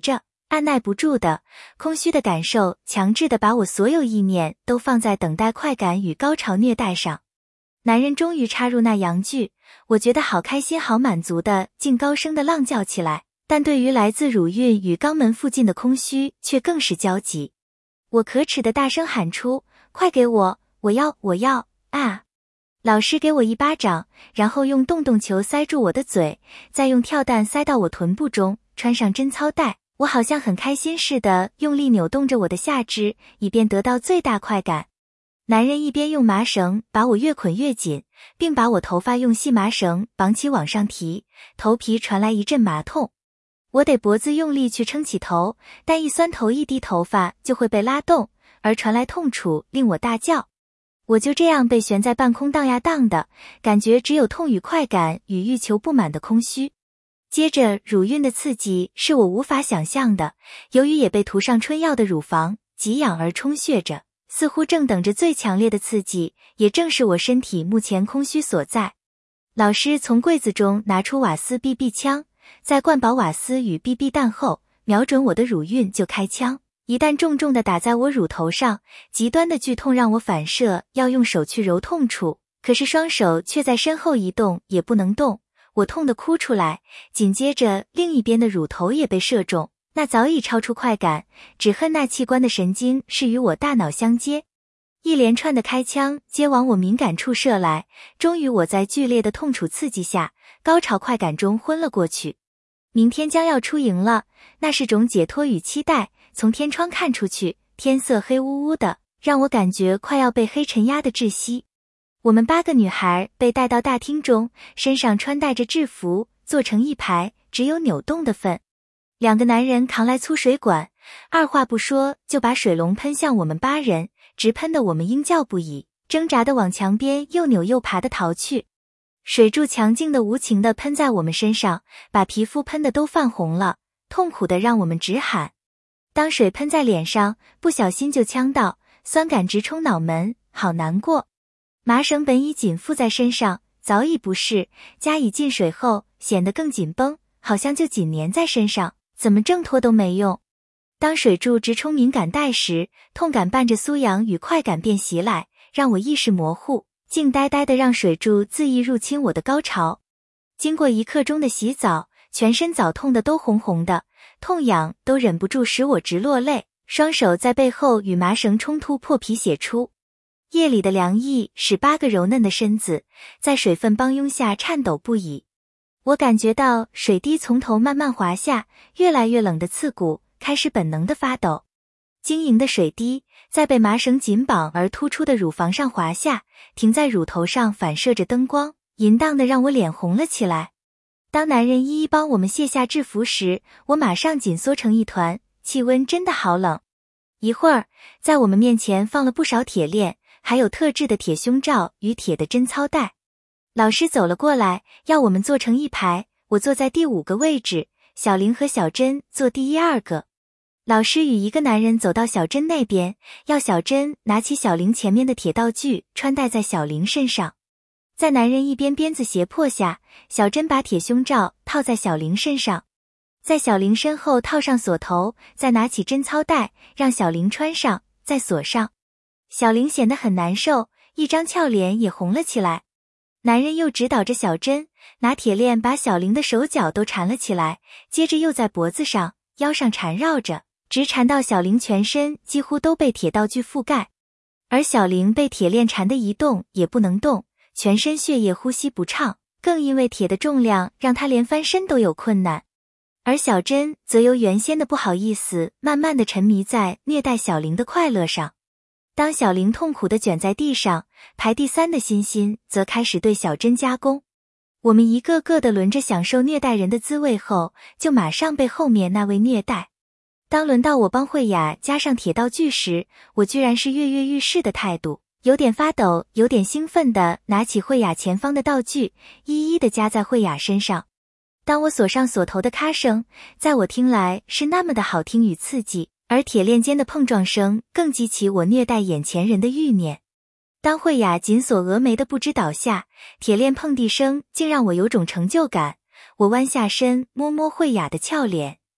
[SPEAKER 1] 按耐不住的空虚的感受强制地把我所有意念都放在等待快感与高潮虐待上。男人终于插入那阳具，我觉得好开心好满足的竟高声地浪叫起来，但对于来自乳晕与肛门附近的空虚却更是焦急。我可耻地大声喊出，快给我，我要我要啊！老师给我一巴掌，然后用洞洞球塞住我的嘴，再用跳蛋塞到我臀部中，穿上贞操带。我好像很开心似的，用力扭动着我的下肢，以便得到最大快感。男人一边用麻绳把我越捆越紧，并把我头发用细麻绳绑起往上提，头皮传来一阵麻痛。我得脖子用力去撑起头，但一酸头一低头发就会被拉动，而传来痛楚令我大叫。我就这样被悬在半空荡呀荡的，感觉只有痛与快感与欲求不满的空虚。接着乳晕的刺激是我无法想象的，由于也被涂上春药的乳房给养而充血着，似乎正等着最强烈的刺激，也正是我身体目前空虚所在。老师从柜子中拿出瓦斯 B B 枪，在灌饱瓦斯与 B B 弹后，瞄准我的乳晕就开枪，一旦重重地打在我乳头上，极端的剧痛让我反射要用手去揉痛处，可是双手却在身后一动也不能动。我痛得哭出来，紧接着另一边的乳头也被射中，那早已超出快感，只恨那器官的神经是与我大脑相接。一连串的开枪皆往我敏感处射来，终于我在剧烈的痛楚刺激下，高潮快感中昏了过去。明天将要出营了，那是种解脱与期待。从天窗看出去，天色黑乌乌的，让我感觉快要被黑尘压得窒息。我们八个女孩被带到大厅中，身上穿戴着制服，坐成一排，只有扭动的份。两个男人扛来粗水管，二话不说就把水龙喷向我们八人，直喷得我们鹰叫不已，挣扎地往墙边又扭又爬地逃去。水柱强劲的无情地喷在我们身上，把皮肤喷得都泛红了，痛苦地让我们直喊。当水喷在脸上，不小心就呛到，酸感直冲脑门，好难过。麻绳本已紧附在身上，早已不适，加以进水后显得更紧绷，好像就紧粘在身上，怎么挣脱都没用。当水柱直冲敏感带时，痛感伴着酥痒与快感便袭来，让我意识模糊，静呆呆地让水柱恣意入侵我的高潮。经过一刻钟的洗澡，全身早痛的都红红的，痛痒都忍不住使我直落泪，双手在背后与麻绳冲突破皮血出。夜里的凉意使八个柔嫩的身子在水分帮拥下颤抖不已。我感觉到水滴从头慢慢滑下，越来越冷的刺骨开始本能的发抖。晶莹的水滴在被麻绳紧绑而突出的乳房上滑下，停在乳头上反射着灯光，淫荡的让我脸红了起来。当男人一一帮我们卸下制服时，我马上紧缩成一团，气温真的好冷。一会儿，在我们面前放了不少铁链，还有特制的铁胸罩与铁的贞操带。老师走了过来，要我们坐成一排，我坐在第五个位置，小玲和小珍坐第一二个。老师与一个男人走到小珍那边，要小珍拿起小玲前面的铁道具穿戴在小玲身上。在男人一边鞭子胁迫下，小珍把铁胸罩套在小玲身上，在小玲身后套上锁头，再拿起贞操带让小玲穿上，再锁上。小玲显得很难受，一张俏脸也红了起来。男人又指导着小珍，拿铁链把小玲的手脚都缠了起来，接着又在脖子上、腰上缠绕着，直缠到小玲全身几乎都被铁道具覆盖。而小玲被铁链缠得一动也不能动，全身血液呼吸不畅，更因为铁的重量让她连翻身都有困难。而小珍则由原先的不好意思慢慢的沉迷在虐待小玲的快乐上。当小玲痛苦地卷在地上，排第三的欣欣则开始对小珍加工。我们一个个的轮着享受虐待人的滋味后，就马上被后面那位虐待。当轮到我帮慧雅加上铁道具时，我居然是跃跃欲试的态度，有点发抖，有点兴奋地拿起慧雅前方的道具，一一地加在慧雅身上。当我锁上锁头的咔声，在我听来是那么的好听与刺激，而铁链间的碰撞声更激起我虐待眼前人的欲念。当慧雅紧锁峨眉的不知倒下，铁链碰地声竟让我有种成就感。我弯下身摸摸慧雅的俏脸，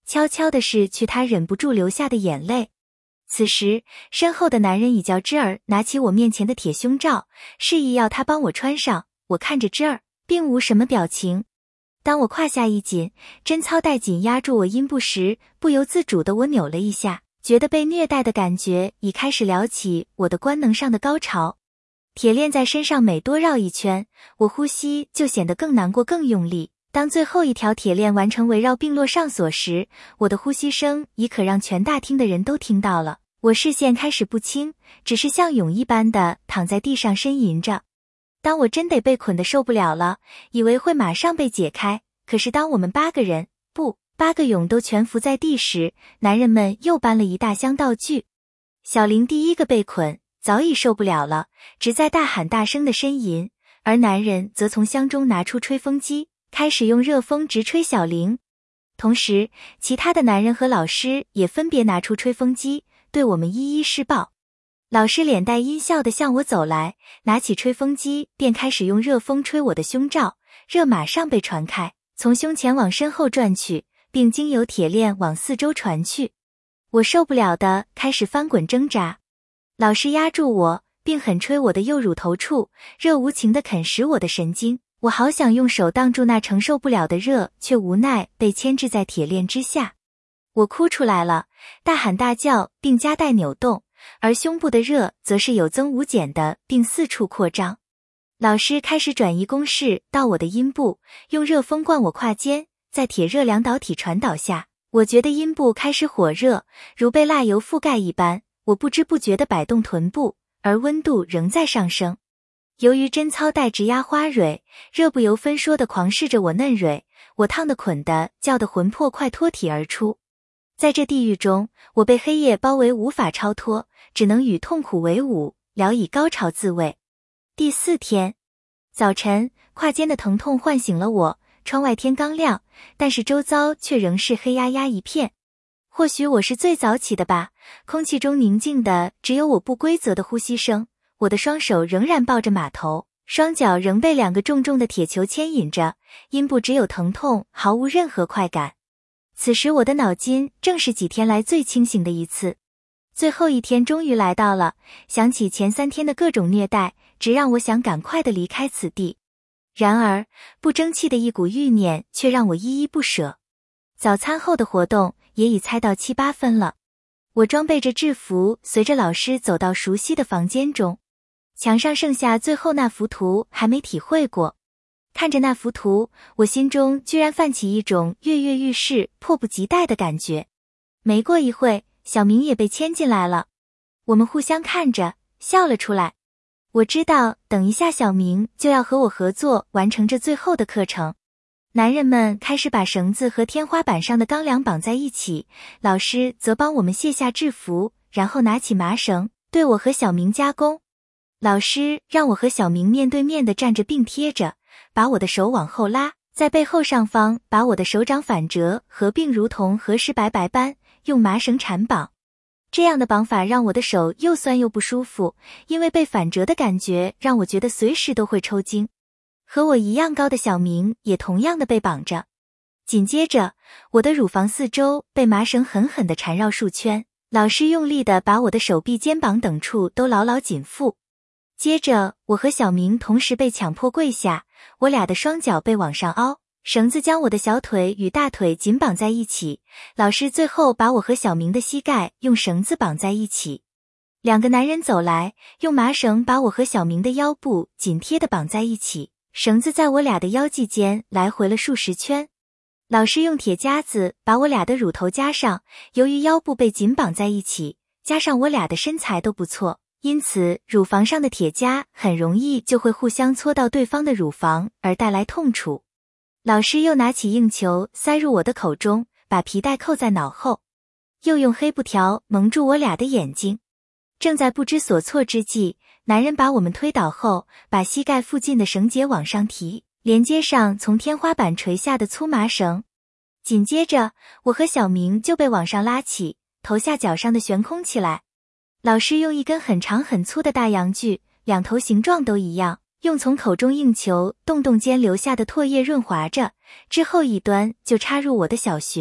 [SPEAKER 1] 悄悄地拭去他忍不住流下的眼泪。此时，身后的男人已叫芝儿拿起我面前的铁胸罩，示意要他帮我穿上。我看着芝儿，并无什么表情。当我胯下一紧，贞操带紧压住我阴部时，不由自主地我扭了一下，觉得被虐待的感觉已开始撩起我的官能上的高潮。铁链在身上每多绕一圈，我呼吸就显得更难过更用力。当最后一条铁链完成围绕并落上锁时，我的呼吸声已可让全大厅的人都听到了。我视线开始不清，只是像蛹一般的躺在地上呻吟着。当我真得被捆得受不了了，以为会马上被解开，可是当我们八个人，不，八个蛹都全伏在地时，男人们又搬了一大箱道具。小玲第一个被捆，早已受不了了，只在大喊大声的呻吟，而男人则从箱中拿出吹风机，开始用热风直吹小玲。同时，其他的男人和老师也分别拿出吹风机，对我们一一施暴。老师脸带阴笑地向我走来，拿起吹风机便开始用热风吹我的胸罩，热马上被传开，从胸前往身后转去，并经由铁链往四周传去。我受不了的开始翻滚挣扎。老师压住我，并狠吹我的右乳头处，热无情地啃食我的神经。我好想用手挡住那承受不了的热，却无奈被牵制在铁链之下。我哭出来了，大喊大叫，并夹带扭动，而胸部的热则是有增无减的，并四处扩张。老师开始转移攻势到我的阴部，用热风灌我胯间，在铁热两导体传导下，我觉得阴部开始火热，如被蜡油覆盖一般。我不知不觉地摆动臀部，而温度仍在上升。由于贞操带直压花蕊，热不由分说地狂噬着我嫩蕊，我烫得捆的叫得魂魄快脱体而出。在这地狱中，我被黑夜包围，无法超脱，只能与痛苦为伍，聊以高潮自慰。第四天早晨，胯间的疼痛唤醒了我，窗外天刚亮，但是周遭却仍是黑压压一片。或许我是最早起的吧，空气中宁静的只有我不规则的呼吸声。我的双手仍然抱着马头，双脚仍被两个重重的铁球牵引着，阴部只有疼痛，毫无任何快感。此时我的脑筋正是几天来最清醒的一次。最后一天终于来到了，想起前三天的各种虐待，只让我想赶快的离开此地。然而，不争气的一股欲念却让我依依不舍。早餐后的活动也已猜到七八分了。我装备着制服，随着老师走到熟悉的房间中。墙上剩下最后那幅图还没体会过。看着那幅图，我心中居然泛起一种跃跃欲试、迫不及待的感觉。没过一会，小明也被牵进来了。我们互相看着，笑了出来。我知道，等一下小明就要和我合作完成这最后的课程。男人们开始把绳子和天花板上的钢梁绑在一起，老师则帮我们卸下制服，然后拿起麻绳，对我和小明加工。老师让我和小明面对面地站着并贴着，把我的手往后拉，在背后上方把我的手掌反折合并，如同和实白白般，用麻绳缠绑。这样的绑法让我的手又酸又不舒服，因为被反折的感觉让我觉得随时都会抽筋。和我一样高的小明也同样的被绑着。紧接着，我的乳房四周被麻绳狠狠地缠绕数圈，老师用力地把我的手臂、肩膀等处都牢牢紧缚。接着，我和小明同时被强迫跪下，我俩的双脚被往上凹，绳子将我的小腿与大腿紧绑在一起。老师最后把我和小明的膝盖用绳子绑在一起。两个男人走来，用麻绳把我和小明的腰部紧贴地绑在一起，绳子在我俩的腰际间来回了数十圈。老师用铁夹子把我俩的乳头夹上，由于腰部被紧绑在一起，加上我俩的身材都不错，因此乳房上的铁夹很容易就会互相戳到对方的乳房，而带来痛楚。老师又拿起硬球塞入我的口中，把皮带扣在脑后，又用黑布条蒙住我俩的眼睛。正在不知所措之际，男人把我们推倒后，把膝盖附近的绳结往上提，连接上从天花板垂下的粗麻绳。紧接着，我和小明就被往上拉起，头下脚上的悬空起来。老师用一根很长很粗的大阳具，两头形状都一样，用从口中硬球洞洞间流下的唾液润滑着，之后一端就插入我的小穴，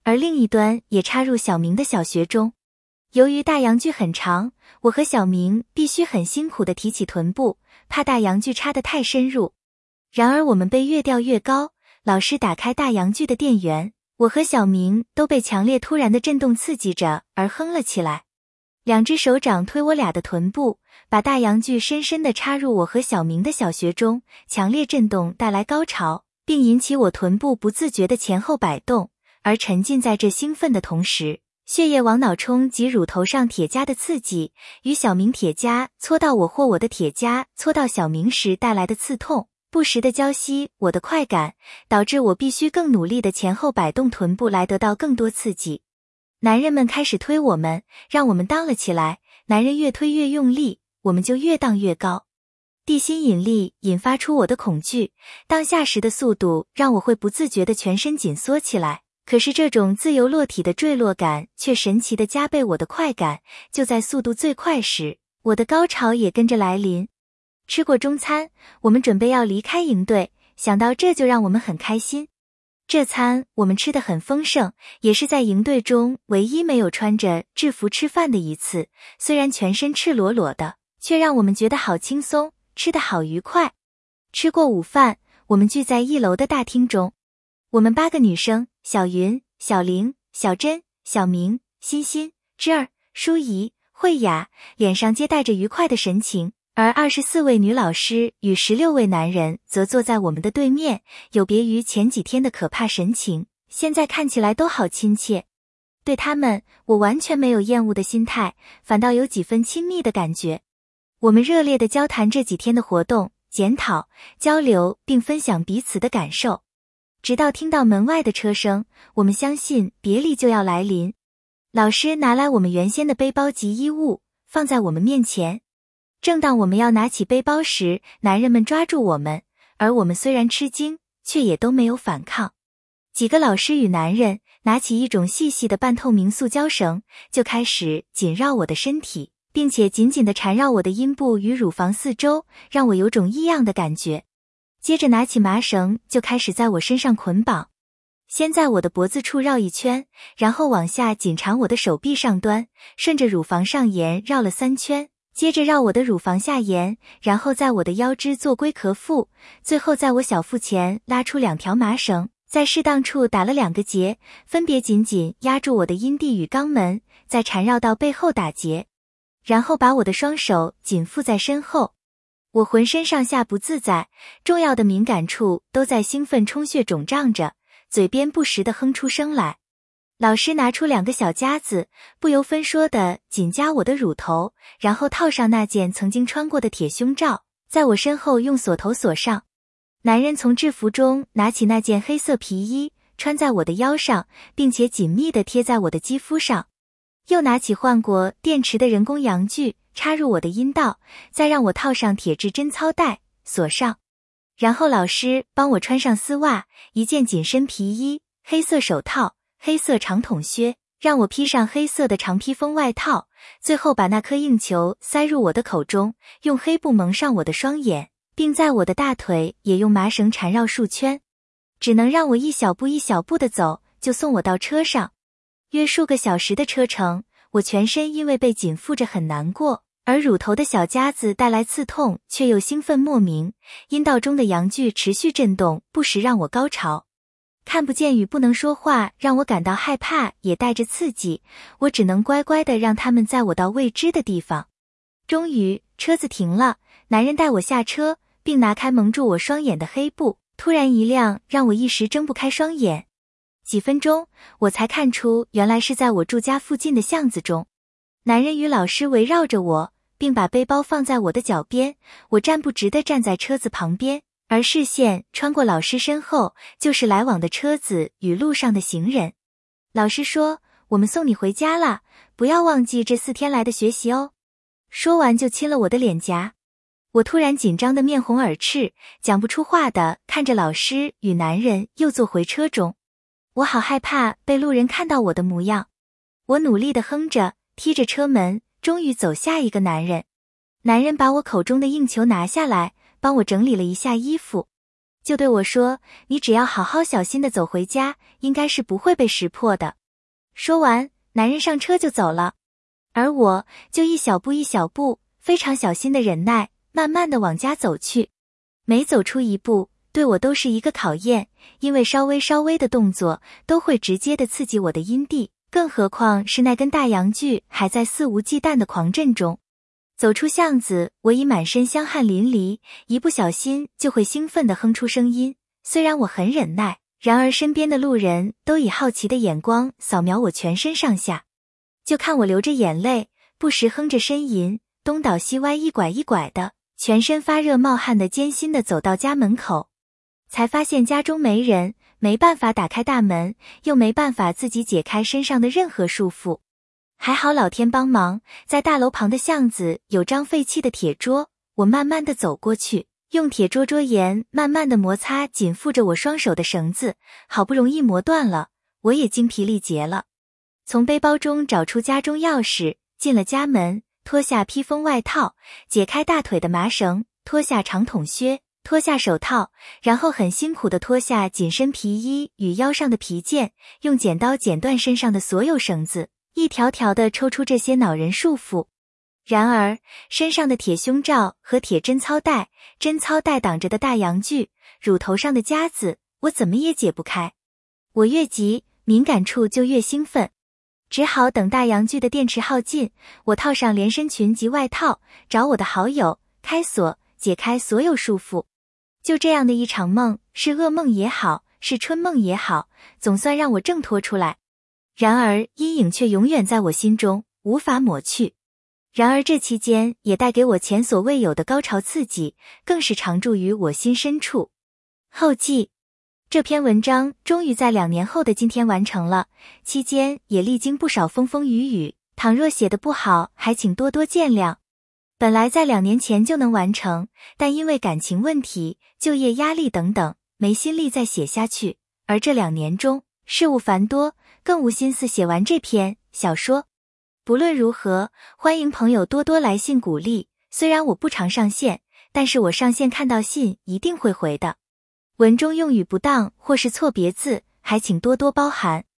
[SPEAKER 1] 而另一端也插入小明的小学中。由于大阳具很长，我和小明必须很辛苦地提起臀部，怕大阳具插得太深入。然而我们被越吊越高，老师打开大阳具的电源，我和小明都被强烈突然的震动刺激着而哼了起来。两只手掌推我俩的臀部，把大阳具深深地插入我和小明的小穴中，强烈震动带来高潮，并引起我臀部不自觉的前后摆动。而沉浸在这兴奋的同时，血液往脑冲及乳头上铁夹的刺激，与小明铁夹搓到我或我的铁夹搓到小明时带来的刺痛，不时地浇熄我的快感，导致我必须更努力地前后摆动臀部来得到更多刺激。男人们开始推我们，让我们荡了起来，男人越推越用力，我们就越荡越高。地心引力引发出我的恐惧，荡下时的速度让我会不自觉地全身紧缩起来，可是这种自由落体的坠落感却神奇地加倍我的快感，就在速度最快时，我的高潮也跟着来临。吃过中餐，我们准备要离开营队，想到这就让我们很开心。这餐我们吃得很丰盛，也是在营队中唯一没有穿着制服吃饭的一次，虽然全身赤裸裸的，却让我们觉得好轻松，吃得好愉快。吃过午饭，我们聚在一楼的大厅中，我们八个女生，小云、小玲、小珍、小明、欣欣、芝儿、舒怡、慧雅，脸上皆带着愉快的神情。而二十四位女老师与十六位男人则坐在我们的对面，有别于前几天的可怕神情，现在看起来都好亲切。对他们，我完全没有厌恶的心态，反倒有几分亲密的感觉。我们热烈地交谈这几天的活动，检讨、交流并分享彼此的感受。直到听到门外的车声，我们相信别离就要来临。老师拿来我们原先的背包及衣物，放在我们面前。正当我们要拿起背包时，男人们抓住我们，而我们虽然吃惊，却也都没有反抗。几个老师与男人拿起一种细细的半透明塑胶绳，就开始紧绕我的身体，并且紧紧地缠绕我的阴部与乳房四周，让我有种异样的感觉。接着拿起麻绳，就开始在我身上捆绑，先在我的脖子处绕一圈，然后往下紧缠我的手臂上端，顺着乳房上沿绕了三圈，接着绕我的乳房下沿，然后在我的腰肢做龟壳腹，最后在我小腹前拉出两条麻绳，在适当处打了两个结，分别紧紧压住我的阴蒂与肛门，再缠绕到背后打结，然后把我的双手紧缚在身后。我浑身上下不自在，重要的敏感处都在兴奋充血肿胀着，嘴边不时地哼出声来。老师拿出两个小夹子，不由分说地紧夹我的乳头，然后套上那件曾经穿过的铁胸罩，在我身后用锁头锁上。男人从制服中拿起那件黑色皮衣，穿在我的腰上，并且紧密地贴在我的肌肤上。又拿起换过电池的人工阳具，插入我的阴道，再让我套上铁质贞操带，锁上。然后老师帮我穿上丝袜，一件紧身皮衣，黑色手套，黑色长筒靴，让我披上黑色的长披风外套，最后把那颗硬球塞入我的口中，用黑布蒙上我的双眼，并在我的大腿也用麻绳缠绕数圈。只能让我一小步一小步地走，就送我到车上。约数个小时的车程，我全身因为被紧缚着很难过，而乳头的小夹子带来刺痛，却又兴奋莫名，阴道中的阳具持续震动，不时让我高潮。看不见与不能说话让我感到害怕，也带着刺激，我只能乖乖地让他们载我到未知的地方。终于，车子停了，男人带我下车，并拿开蒙住我双眼的黑布，突然一亮，让我一时睁不开双眼。几分钟，我才看出原来是在我住家附近的巷子中。男人与老师围绕着我，并把背包放在我的脚边，我站不直地站在车子旁边，而视线穿过老师身后，就是来往的车子与路上的行人。老师说，我们送你回家了，不要忘记这四天来的学习哦。说完就亲了我的脸颊。我突然紧张得面红耳赤，讲不出话的看着老师与男人又坐回车中。我好害怕被路人看到我的模样。我努力地哼着，踢着车门，终于走下一个男人。男人把我口中的硬球拿下来，帮我整理了一下衣服，就对我说，你只要好好小心地走回家，应该是不会被识破的。 说完，男人上车就走了，而我就一小步一小步，非常小心的忍耐，慢慢的往家走去。每走出一步，对我都是一个考验，因为稍微稍微的动作都会直接的刺激我的阴蒂，更何况是那根大阳具还在肆无忌惮的狂震中。走出巷子，我已满身香汗淋漓，一不小心就会兴奋地哼出声音。虽然我很忍耐，然而身边的路人都以好奇的眼光扫描我全身上下，就看我流着眼泪，不时哼着呻吟，东倒西歪一拐一拐的，全身发热冒汗的艰辛地走到家门口。才发现家中没人，没办法打开大门，又没办法自己解开身上的任何束缚。还好老天帮忙，在大楼旁的巷子有张废弃的铁桌，我慢慢地走过去，用铁桌桌沿慢慢地摩擦紧缚着我双手的绳子，好不容易磨断了，我也精疲力竭了。从背包中找出家中钥匙，进了家门，脱下披风外套，解开大腿的麻绳，脱下长筒靴，脱下手套，然后很辛苦地脱下紧身皮衣与腰上的皮件，用剪刀剪断身上的所有绳子，一条条地抽出这些恼人束缚。然而身上的铁胸罩和铁贞操带，贞操带挡着的大阳具，乳头上的夹子，我怎么也解不开。我越急，敏感处就越兴奋，只好等大阳具的电池耗尽，我套上连身裙及外套，找我的好友，开锁，解开所有束缚。就这样的一场梦，是噩梦也好，是春梦也好，总算让我挣脱出来。然而阴影却永远在我心中，无法抹去。然而这期间也带给我前所未有的高潮刺激，更是常驻于我心深处。后记，这篇文章终于在两年后的今天完成了，期间也历经不少风风雨雨，倘若写得不好，还请多多见谅。本来在两年前就能完成，但因为感情问题、就业压力等等，没心力再写下去。而这两年中，事务繁多，更无心思写完这篇小说。不论如何，欢迎朋友多多来信鼓励，虽然我不常上线，但是我上线看到信一定会回的。文中用语不当或是错别字，还请多多包涵。